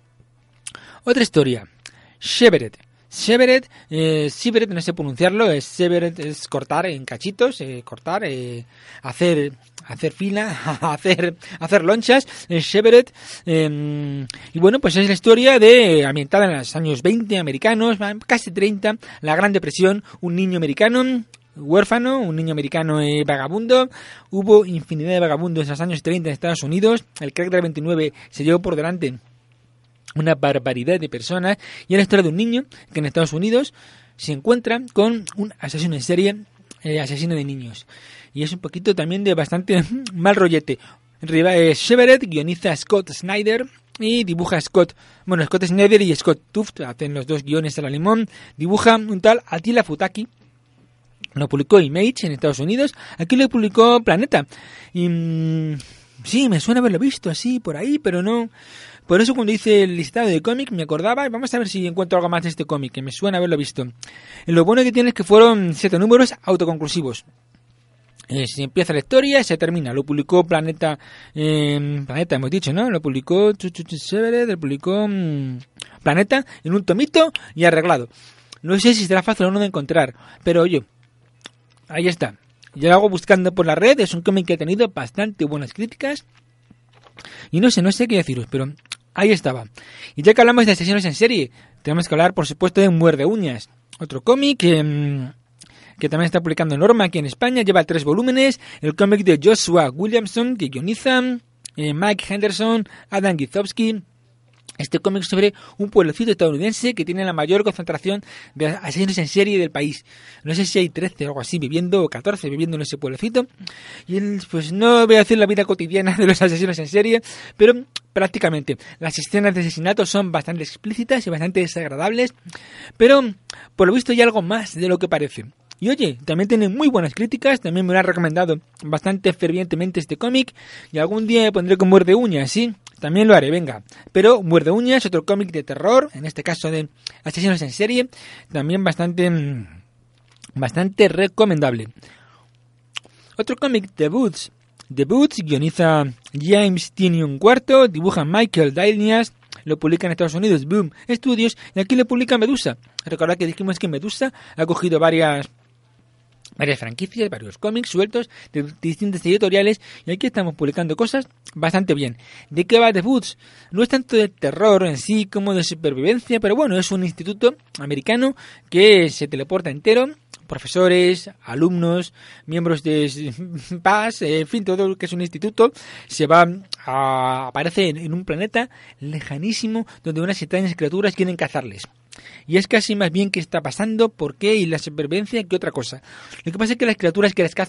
Otra historia, Severed. Severed, eh, Severed, no sé pronunciarlo, es Severed, es cortar en cachitos, eh, cortar, eh, hacer... hacer fila, hacer hacer lonchas, en Severed, eh, y bueno, pues es la historia de ambientada en los años veinte americanos, casi treinta, la Gran Depresión, un niño americano huérfano, un niño americano eh, vagabundo. Hubo infinidad de vagabundos en los años treinta en Estados Unidos, el crack del veintinueve se llevó por delante una barbaridad de personas, y es la historia de un niño que en Estados Unidos se encuentra con un asesino en serie, eh, asesino de niños. Y es un poquito también de bastante mal rollete. Severed guioniza Scott Snyder y dibuja Scott... Bueno, Scott Snyder y Scott Tuft hacen los dos guiones a la limón. Dibuja un tal Attila Futaki. Lo publicó Image en Estados Unidos. Aquí lo publicó Planeta. Y... Mmm, sí, me suena haberlo visto así, por ahí, pero no... Por eso cuando hice el listado de cómic me acordaba. Vamos a ver si encuentro algo más de este cómic, que me suena haberlo visto. Lo bueno que tiene es que fueron siete números autoconclusivos. Eh, se empieza la historia y se termina. Lo publicó Planeta, eh, Planeta hemos dicho, ¿no? Lo publicó Severed, lo publicó mmm, Planeta en un tomito y arreglado. No sé si será fácil o no de encontrar, pero oye, ahí está. Yo lo hago buscando por la red. Es un cómic que ha tenido bastante buenas críticas y no sé, no sé qué deciros, pero ahí estaba. Y ya que hablamos de asesinos en serie, tenemos que hablar, por supuesto, de Muerde Uñas, otro cómic que... Mmm, que también está publicando Norma aquí en España, lleva tres volúmenes, el cómic de Joshua Williamson, que guioniza, eh, Mike Henderson, Adam Gizowski. Este cómic sobre un pueblecito estadounidense que tiene la mayor concentración de asesinos en serie del país. No sé si hay trece o algo así viviendo, o catorce viviendo en ese pueblecito. Y pues no voy a decir la vida cotidiana de los asesinos en serie, pero prácticamente las escenas de asesinato son bastante explícitas y bastante desagradables, pero por lo visto hay algo más de lo que parece. Y oye, también tiene muy buenas críticas, también me lo han recomendado bastante fervientemente este cómic, y algún día me pondré con Muerde Uñas, sí, también lo haré, venga. Pero Muerde Uñas, otro cómic de terror, en este caso de asesinos en serie, también bastante, bastante recomendable. Otro cómic, The Boots. The Boots, guioniza James Tynion cuarto, dibuja Michael Dalias, lo publica en Estados Unidos Boom Studios, y aquí lo publica Medusa. Recordad que dijimos que Medusa ha cogido varias... varias franquicias, varios cómics sueltos de distintas editoriales, y aquí estamos publicando cosas bastante bien. ¿De qué va The Boots? No es tanto de terror en sí como de supervivencia, pero bueno, es un instituto americano que se teleporta entero, profesores, alumnos, miembros de P A S, en fin, todo lo que es un instituto, se va a, aparece en, en un planeta lejanísimo donde unas extrañas criaturas quieren cazarles. Y es casi más bien qué está pasando, por qué y la supervivencia que otra cosa. Lo que pasa es que las criaturas que les cazan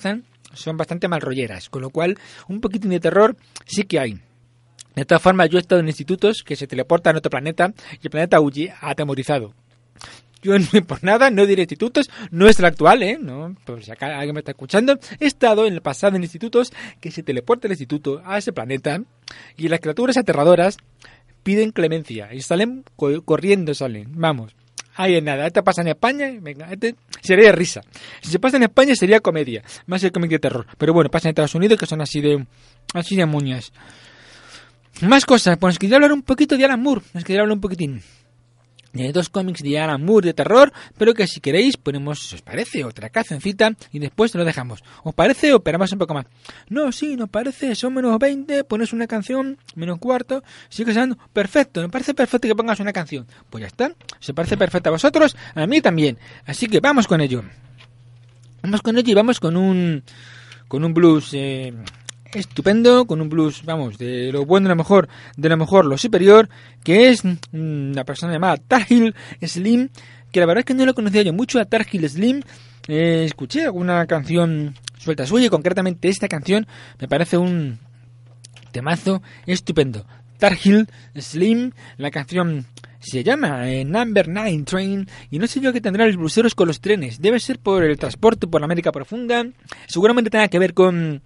son bastante mal rolleras, con lo cual un poquitín de terror sí que hay. De todas formas, yo he estado en institutos que se teleportan a otro planeta y el planeta huye atemorizado. Yo no por nada, no diré institutos, no es el actual, ¿eh? No, por si acá alguien me está escuchando. He estado en el pasado en institutos que se teleporta el instituto a ese planeta y las criaturas aterradoras piden clemencia y salen co- corriendo, salen. Vamos, ahí es nada. Esto pasa en España, venga, este sería risa. Si se pasa en España sería comedia, más que comedia de terror. Pero bueno, pasa en Estados Unidos que son así de, así de muñas. Más cosas, pues quería hablar un poquito de Alan Moore, os quería hablar un poquitín. De dos cómics de Alan Moore de terror, pero que si queréis ponemos, si os parece, otra cancioncita y después lo dejamos. ¿Os parece o esperamos un poco más? No, sí, nos parece, son menos veinte, pones una canción, menos cuarto, sigue sonando, perfecto, me parece perfecto que pongas una canción. Pues ya está, si os parece perfecto a vosotros, a mí también. Así que vamos con ello. Vamos con ello y vamos con un, con un blues... Eh, estupendo, con un blues, vamos, de lo bueno, de lo mejor, de lo mejor, lo superior, que es una persona llamada Targil Slim, que la verdad es que no lo conocía yo mucho a Targil Slim. Eh, escuché alguna canción suelta suya y concretamente esta canción me parece un temazo estupendo. Targil Slim, la canción se llama eh, Number Nine Train y no sé yo qué tendrán los bluseros con los trenes, debe ser por el transporte por la América Profunda, seguramente tenga que ver con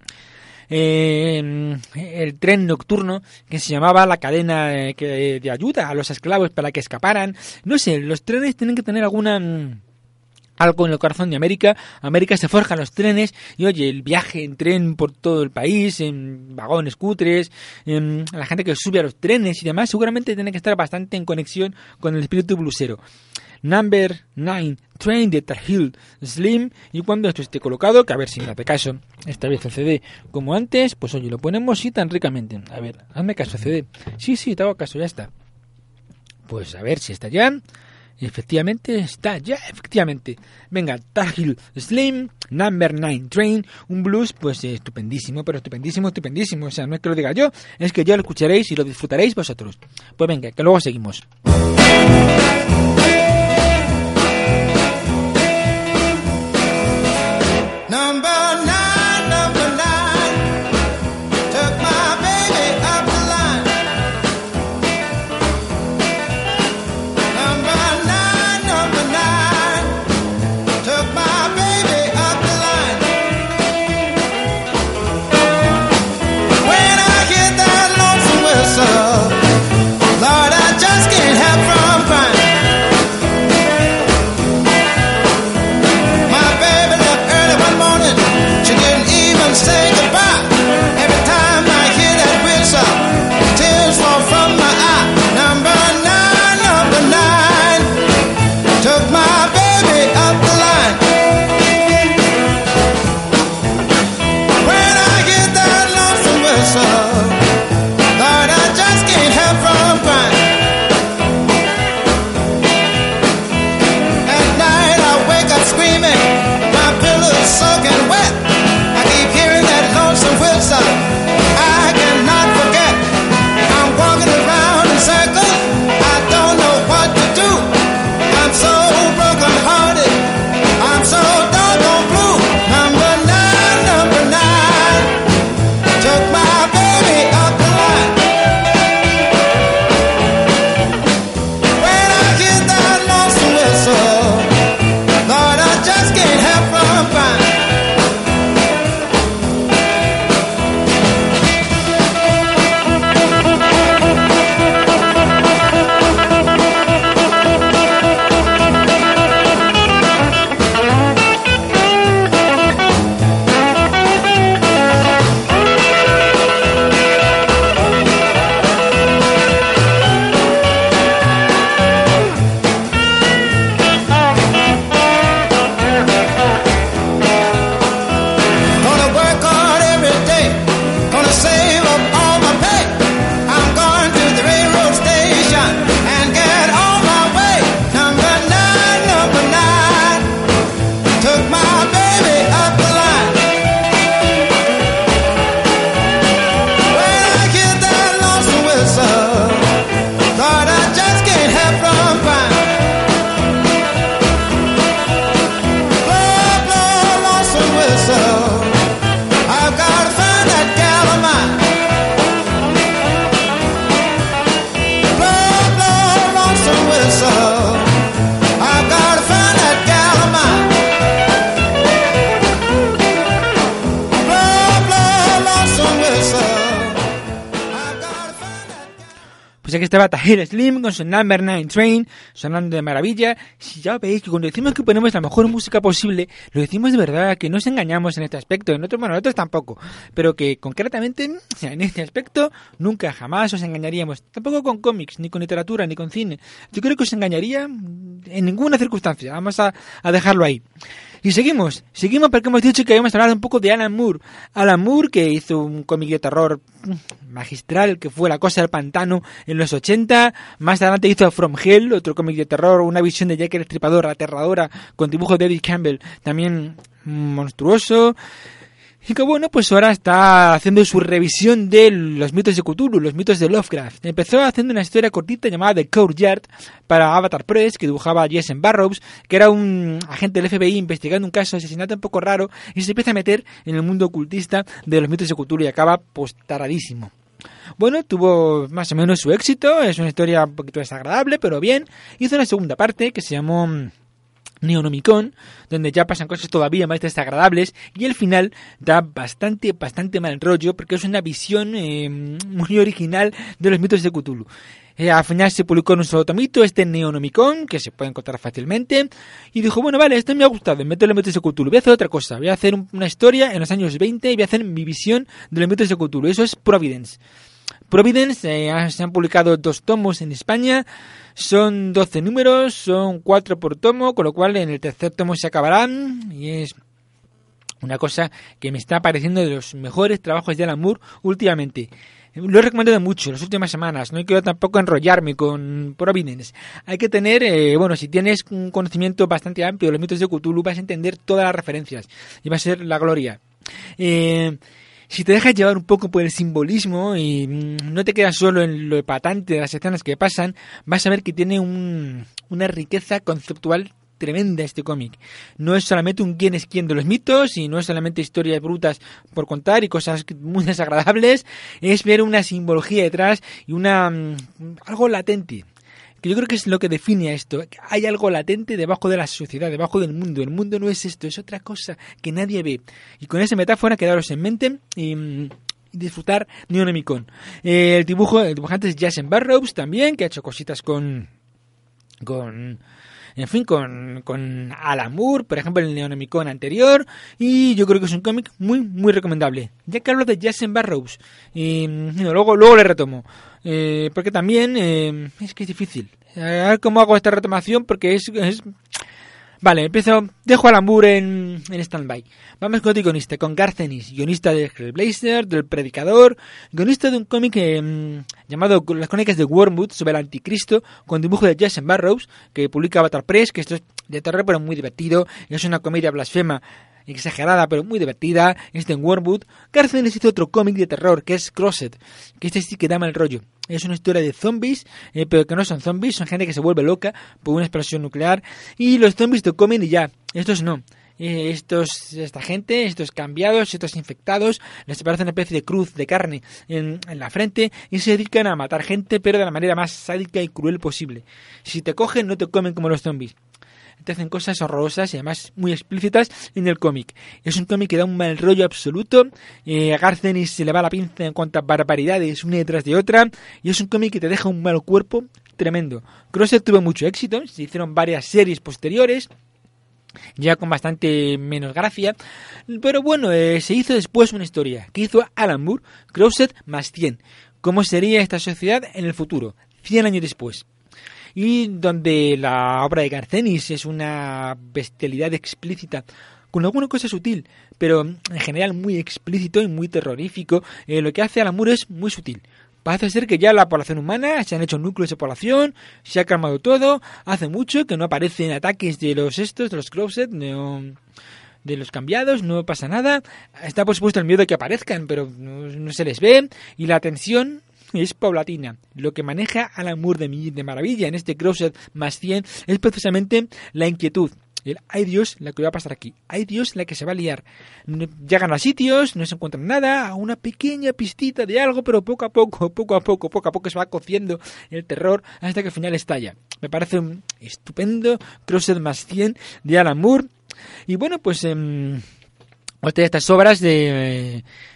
Eh, el tren nocturno que se llamaba la cadena eh, que, de ayuda a los esclavos para que escaparan. No sé, los trenes tienen que tener alguna mm, algo en el corazón de América. América se forjan los trenes y oye, el viaje en tren por todo el país, en vagones cutres, en la gente que sube a los trenes y demás, seguramente tiene que estar bastante en conexión con el espíritu blusero. Number Nine Train de Targil Slim, y cuando esto esté colocado, que a ver si me hace caso esta vez el C D como antes, pues oye, lo ponemos y tan ricamente. A ver, hazme caso C D. Sí, sí, te hago caso, ya está. Pues a ver si está ya. Efectivamente, está ya, efectivamente. Venga, Targil Slim, Number Nine Train, un blues pues eh, estupendísimo, pero estupendísimo, estupendísimo. O sea, no es que lo diga yo, es que ya lo escucharéis y lo disfrutaréis vosotros. Pues venga, que luego seguimos. Number nine, number nine, took my baby up the line. Number nine, number nine, took my baby up the line. When I hear that lonesome whistle, Lord, I just can't help from crying. estaba Tahir Slim con su Number nine Train, sonando de maravilla. Si ya veis que cuando decimos que ponemos la mejor música posible, lo decimos de verdad, que no nos engañamos en este aspecto. En otros, bueno, en otros tampoco, pero que concretamente en este aspecto nunca jamás os engañaríamos. Tampoco con cómics, ni con literatura, ni con cine. Yo creo que os engañaría en ninguna circunstancia. Vamos a, a dejarlo ahí. Y seguimos, seguimos porque hemos dicho que habíamos hablado un poco de Alan Moore. Alan Moore, que hizo un cómic de terror magistral, que fue La Cosa del Pantano en los ochenta. Más adelante hizo From Hell, otro cómic de terror, una visión de Jack el Estripador aterradora, con dibujo de David Campbell, también monstruoso. Y que bueno, pues ahora está haciendo su revisión de los mitos de Cthulhu, los mitos de Lovecraft. Empezó haciendo una historia cortita llamada The Courtyard para Avatar Press, que dibujaba Jason Burrows, que era un agente del F B I investigando un caso de asesinato un poco raro, y se empieza a meter en el mundo ocultista de los mitos de Cthulhu y acaba pues taradísimo. Bueno, tuvo más o menos su éxito, es una historia un poquito desagradable, pero bien. Hizo una segunda parte que se llamó Neonomicon, donde ya pasan cosas todavía más desagradables, y el final da bastante, bastante mal rollo, porque es una visión eh, muy original de los mitos de Cthulhu. Eh, al final se publicó en un solo tomito este Neonomicon, que se puede encontrar fácilmente, y dijo, bueno, vale, esto me ha gustado, me meto en los mitos de Cthulhu, voy a hacer otra cosa, voy a hacer un, una historia en los años veinte, y voy a hacer mi visión de los mitos de Cthulhu. Eso es Providence. Providence, eh, se han publicado dos tomos en España, son doce números, son cuatro por tomo, con lo cual en el tercer tomo se acabarán, y es una cosa que me está pareciendo de los mejores trabajos de Alan Moore últimamente. Lo he recomendado mucho las últimas semanas, no quiero tampoco enrollarme con Providence. Hay que tener, eh, bueno, si tienes un conocimiento bastante amplio de los mitos de Cthulhu, vas a entender todas las referencias, y va a ser la gloria. Eh... Si te dejas llevar un poco por el simbolismo y no te quedas solo en lo patante de las escenas que pasan, vas a ver que tiene un, una riqueza conceptual tremenda este cómic. No es solamente un quién es quién de los mitos y no es solamente historias brutas por contar y cosas muy desagradables, es ver una simbología detrás y una algo latente. Que yo creo que es lo que define a esto. Hay algo latente debajo de la sociedad, debajo del mundo. El mundo no es esto, es otra cosa que nadie ve. Y con esa metáfora quedaros en mente y, y disfrutar Neonomicon. Eh, el dibujo, el dibujante es Jason Burrows también, que ha hecho cositas con... con en fin, con, con Alan Moore, por ejemplo, el Neonomicon anterior, y yo creo que es un cómic muy, muy recomendable. Ya que hablo de Jason Burrows, y no, luego, luego le retomo, eh, porque también eh, es que es difícil. A ver cómo hago esta retomación, porque es... es... Vale, empiezo, dejo a Alan Moore en, en stand-by. Vamos con otro guionista, con Garth Ennis, guionista de Hellblazer, del Predicador, guionista de un cómic eh, llamado Las Crónicas de Wormwood, sobre el Anticristo, con dibujo de Jason Burrows, que publica Avatar Press, que esto es de terror pero muy divertido, es una comedia blasfema exagerada pero muy divertida, este en Wormwood. Garth Ennis hizo otro cómic de terror, que es Crossed, que este sí que da mal rollo. Es una historia de zombies, eh, pero que no son zombies, son gente que se vuelve loca por una explosión nuclear, y los zombies te comen y ya, estos no. Eh, estos, esta gente, estos cambiados, estos infectados, les aparece una especie de cruz de carne en, en la frente y se dedican a matar gente, pero de la manera más sádica y cruel posible. Si te cogen, no te comen como los zombies. Te hacen cosas horrorosas y además muy explícitas en el cómic. Es un cómic que da un mal rollo absoluto. Eh, a Garth Ennis se le va la pinza en cuanto a barbaridades una detrás de otra. Y es un cómic que te deja un mal cuerpo tremendo. Crossed tuvo mucho éxito. Se hicieron varias series posteriores, ya con bastante menos gracia. Pero bueno, eh, se hizo después una historia que hizo Alan Moore, Crossed más cien. ¿Cómo sería esta sociedad en el futuro? cien años después. Y donde la obra de Garth Ennis es una bestialidad explícita, con alguna cosa sutil, pero en general muy explícito y muy terrorífico. Eh, lo que hace Alan Moore es muy sutil. Parece ser que ya la población humana, se han hecho núcleos de población, se ha calmado todo, hace mucho que no aparecen ataques de los estos, de los Crossed, no, de los cambiados, no pasa nada. Está por supuesto el miedo de que aparezcan, pero no, no se les ve, y la tensión es paulatina. Lo que maneja Alan Moore de, de maravilla en este Crossed más cien es precisamente la inquietud. El, ay Dios, la que va a pasar aquí. Ay Dios, la que se va a liar. No, llegan a sitios, no se encuentran nada, a una pequeña pistita de algo, pero poco a poco, poco a poco, poco a poco se va cociendo el terror hasta que al final estalla. Me parece un estupendo Crossed más cien de Alan Moore. Y bueno, pues... Eh, otra de estas obras de,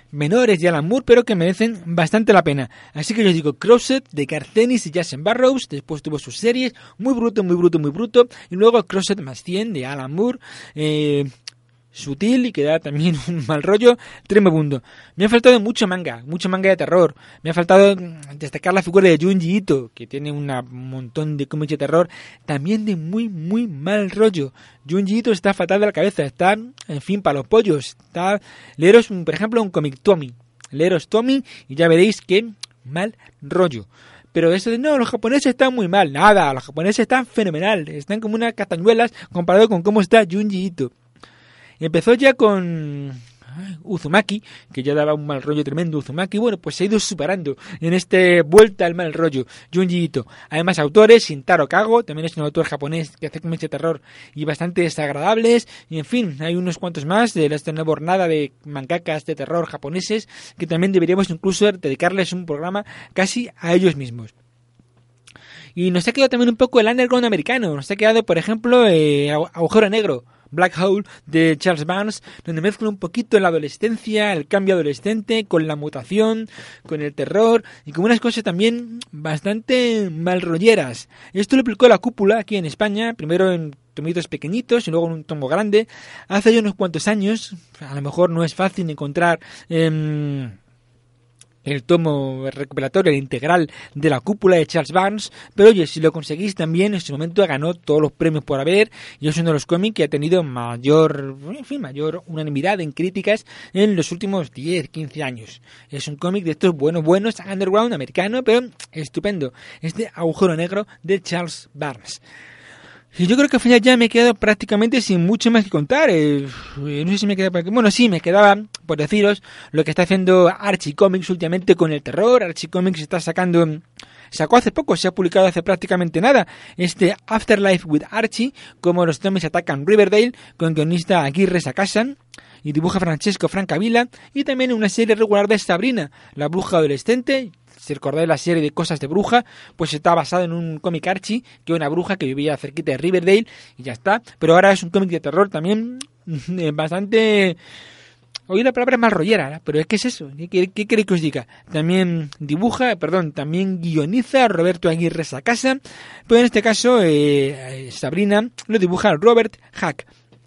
menores de Alan Moore, pero que merecen bastante la pena. Así que yo os digo, Crossed de Garth Ennis y Jason Burrows, después tuvo sus series, muy bruto, muy bruto, muy bruto, y luego Crossed más cien de Alan Moore, eh... sutil y que da también un mal rollo tremendo. Me ha faltado mucho manga, mucho manga de terror. Me ha faltado destacar la figura de Junji Ito, que tiene una, un montón de cómics de terror, también de muy, muy mal rollo. Junji Ito está fatal de la cabeza, está, en fin, para los pollos. Está, leeros, por ejemplo, un cómic Tommy. Leeros Tommy y ya veréis que mal rollo. Pero eso de, no, los japoneses están muy mal. Nada, los japoneses están fenomenal. Están como unas castañuelas comparado con cómo está Junji Ito. Empezó ya con Uzumaki, que ya daba un mal rollo tremendo Uzumaki. Bueno, pues se ha ido superando en este vuelta al mal rollo Junji Ito. Además, autores, Shintaro Kago, también es un autor japonés que hace cómics de terror y bastante desagradables. Y en fin, hay unos cuantos más de esta nueva hornada de mangakas de terror japoneses que también deberíamos incluso dedicarles un programa casi a ellos mismos. Y nos ha quedado también un poco el underground americano. Nos ha quedado, por ejemplo, eh, Agujero Negro, Black Hole de Charles Barnes, donde mezcla un poquito la adolescencia, el cambio adolescente, con la mutación, con el terror y con unas cosas también bastante malrolleras. Esto lo aplicó La Cúpula aquí en España, primero en tomitos pequeñitos y luego en un tomo grande, hace ya unos cuantos años. A lo mejor no es fácil encontrar eh, el tomo recuperatorio, el integral de La Cúpula de Charles Barnes, pero oye, si lo conseguís también, en su momento ganó todos los premios por haber, y es uno de los cómics que ha tenido mayor, en fin, mayor unanimidad en críticas en los últimos diez, quince años. Es un cómic de estos buenos, buenos, underground, americano, pero estupendo. Este Agujero Negro de Charles Barnes. Y yo creo que al final ya me he quedado prácticamente sin mucho más que contar. Eh, no sé si me quedaba... Bueno, sí, me quedaba por deciros lo que está haciendo Archie Comics últimamente con el terror. Archie Comics está sacando... Sacó hace poco, se ha publicado hace prácticamente nada, este Afterlife with Archie, como los zombies atacan Riverdale, con guionista Aguirre Sakasan, y dibuja Francesco Francavilla, y también una serie regular de Sabrina, la bruja adolescente. Si recordáis la serie de Cosas de Bruja, pues está basado en un cómic Archie, que es una bruja que vivía cerquita de Riverdale, y ya está. Pero ahora es un cómic de terror también bastante... Oí la palabra más rollera, ¿no? Pero es que es eso. ¿Qué, qué, qué queréis que os diga? También dibuja, perdón, también guioniza Roberto Aguirre Sacasa, pero en este caso eh, Sabrina lo dibuja Robert Hack.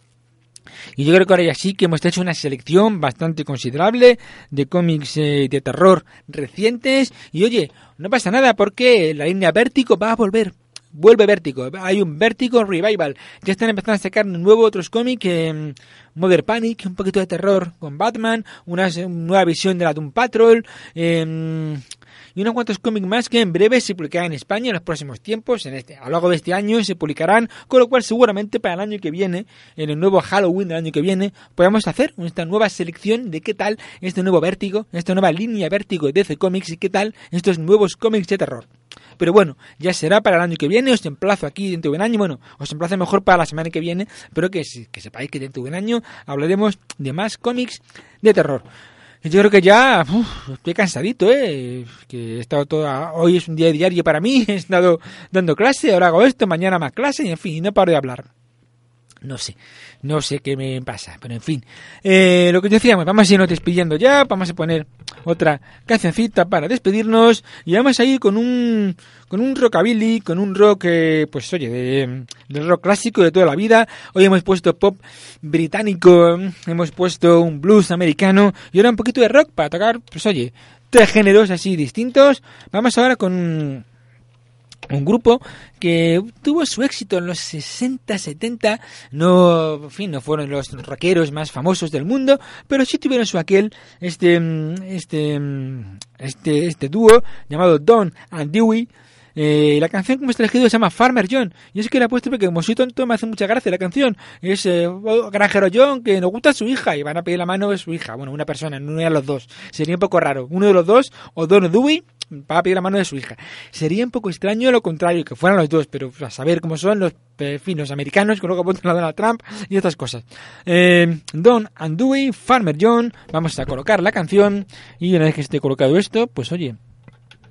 Y yo creo que ahora ya sí que hemos hecho una selección bastante considerable de cómics eh, de terror recientes. Y oye, no pasa nada porque la línea Vértigo va a volver. Vuelve Vértigo, hay un Vértigo Revival. Ya están empezando a sacar de nuevo otros cómics, eh, Mother Panic, un poquito de terror con Batman, una, una nueva visión de la Doom Patrol, eh, y unos cuantos cómics más que en breve se publicarán en España en los próximos tiempos. En este, a lo largo de este año se publicarán, con lo cual seguramente para el año que viene, en el nuevo Halloween del año que viene, podamos hacer esta nueva selección de qué tal este nuevo Vértigo, esta nueva línea Vértigo de D C Comics y qué tal estos nuevos cómics de terror. Pero bueno, ya será para el año que viene. Os emplazo aquí dentro de un año. Bueno, os emplazo mejor para la semana que viene, pero que, que sepáis que dentro de un año hablaremos de más cómics de terror. Yo creo que ya uf, estoy cansadito, ¿eh? Que he estado toda... Hoy es un día diario para mí. He estado dando clase, ahora hago esto, mañana más clase, y en fin, no paro de hablar. No sé, no sé qué me pasa, pero en fin. Eh, lo que decíamos, vamos a irnos despidiendo ya, vamos a poner otra cancioncita para despedirnos y vamos a ir con un con un rockabilly, con un rock, eh, pues oye, de, de rock clásico de toda la vida. Hoy hemos puesto pop británico, hemos puesto un blues americano y ahora un poquito de rock para tocar, pues oye, tres géneros así distintos. Vamos ahora con un... un grupo que tuvo su éxito en los sesenta, setenta, no, en fin, no fueron los rockeros más famosos del mundo, pero sí tuvieron su aquel, este, este, este, este dúo llamado Don and Dewey. Eh, la canción que hemos elegido se llama Farmer John, y es que la he puesto porque como soy tonto me hace mucha gracia la canción. Es eh, granjero John que nos gusta a su hija y van a pedir la mano de su hija, bueno, una persona, no de los dos, sería un poco raro, uno de los dos o Don Dewey va a pedir la mano de su hija. Sería un poco extraño lo contrario, que fueran los dos, pero a saber cómo son los finos americanos que luego apuntan a Donald Trump y estas cosas. Eh, Don and Dewey, Farmer John, vamos a colocar la canción y una vez que esté colocado esto, pues oye,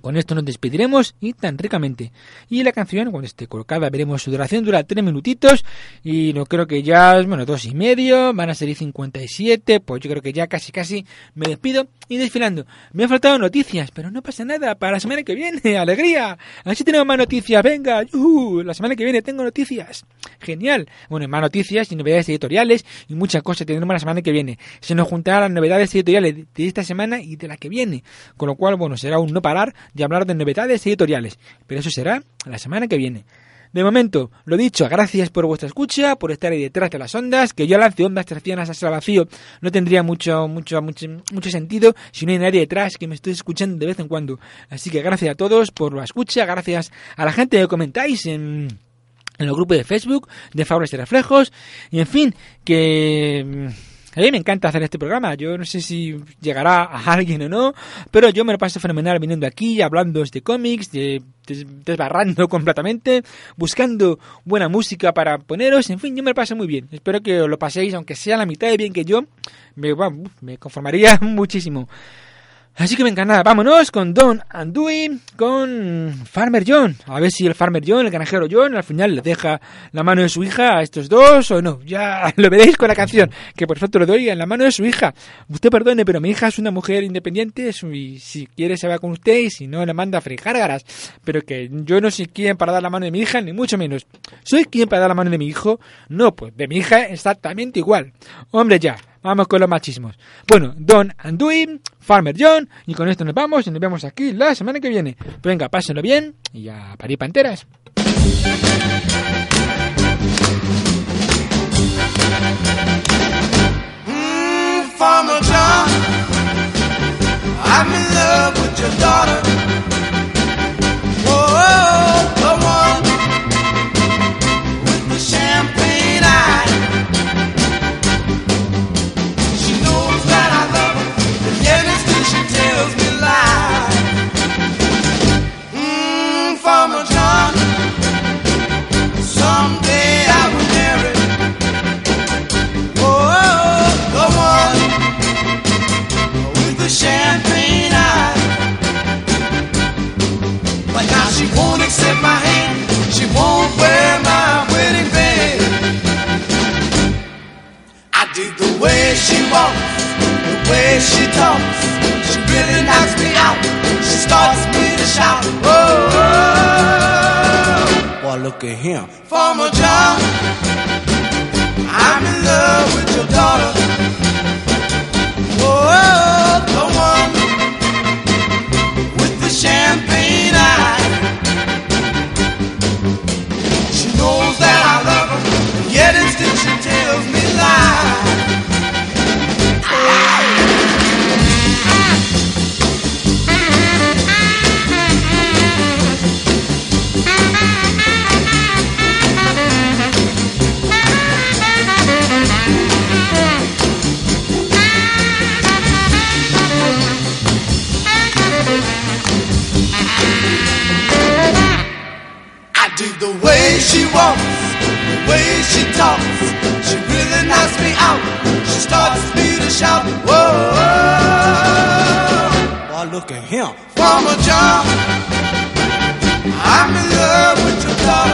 Con esto nos despediremos y tan ricamente. Y la canción, cuando esté colocada, veremos su duración, dura tres minutitos y no creo que ya, bueno, dos y medio, van a salir cincuenta y siete, pues yo creo que ya casi casi me despido y desfilando. Me han faltado noticias, pero no pasa nada, para la semana que viene, ¡alegría! Así tenemos más noticias, venga, ¡yuhu! La semana que viene tengo noticias, genial. Bueno, más noticias y novedades editoriales y muchas cosas tendremos la semana que viene. Se nos juntarán las novedades editoriales de esta semana y de la que viene, con lo cual, bueno, será un no parar de hablar de novedades editoriales, pero eso será la semana que viene. De momento, lo dicho, gracias por vuestra escucha, por estar ahí detrás de las ondas, que yo lance ondas tercianas hacia el vacío no tendría mucho, mucho, mucho, mucho sentido si no hay nadie detrás que me esté escuchando de vez en cuando. Así que gracias a todos por la escucha, gracias a la gente que comentáis en, en los grupos de Facebook de Fábulas y Reflejos, y en fin, que... A mí me encanta hacer este programa, yo no sé si llegará a alguien o no, pero yo me lo paso fenomenal viniendo aquí, hablando de cómics, de, des, desbarrando completamente, buscando buena música para poneros, en fin, yo me lo paso muy bien. Espero que os lo paséis, aunque sea la mitad de bien que yo, me, bueno, me conformaría muchísimo. Así que venga, nada, vámonos con Don Andui, con Farmer John. A ver si el Farmer John, el granjero John, al final le deja la mano de su hija a estos dos o no. Ya lo veréis con la canción, que por cierto lo doy en la mano de su hija. Usted perdone, pero mi hija es una mujer independiente y si quiere se va con usted y si no le manda a freír gárgaras. Pero que yo no soy quien para dar la mano de mi hija, ni mucho menos. ¿Soy quien para dar la mano de mi hijo? No, pues de mi hija exactamente igual. Hombre, ya. Vamos con los machismos. Bueno, Don Andui, Farmer John, y con esto nos vamos y nos vemos aquí la semana que viene. Pues venga, pásenlo bien y a parir panteras. Mm, Farmer John, I'm in love with your daughter. Whoa, the one with the champagne eye. Tells me lies. Mmm, Farmer John, someday I will marry. Oh, the one with the champagne eyes. But now she won't accept my hand, she won't wear my wedding band. I dig the way she walks, the way she talks. She really knocks me out. She starts me to shout. Oh, oh, boy, look at him, Farmer John. I'm in love with your daughter. Oh, the one with the champagne eye. She knows that I love her, yet instead she tells me lies. The way she walks, the way she talks, she really knocks me out. She starts me to shout, whoa, whoa. Boy, look at him, Farmer John. I'm in love with your daughter.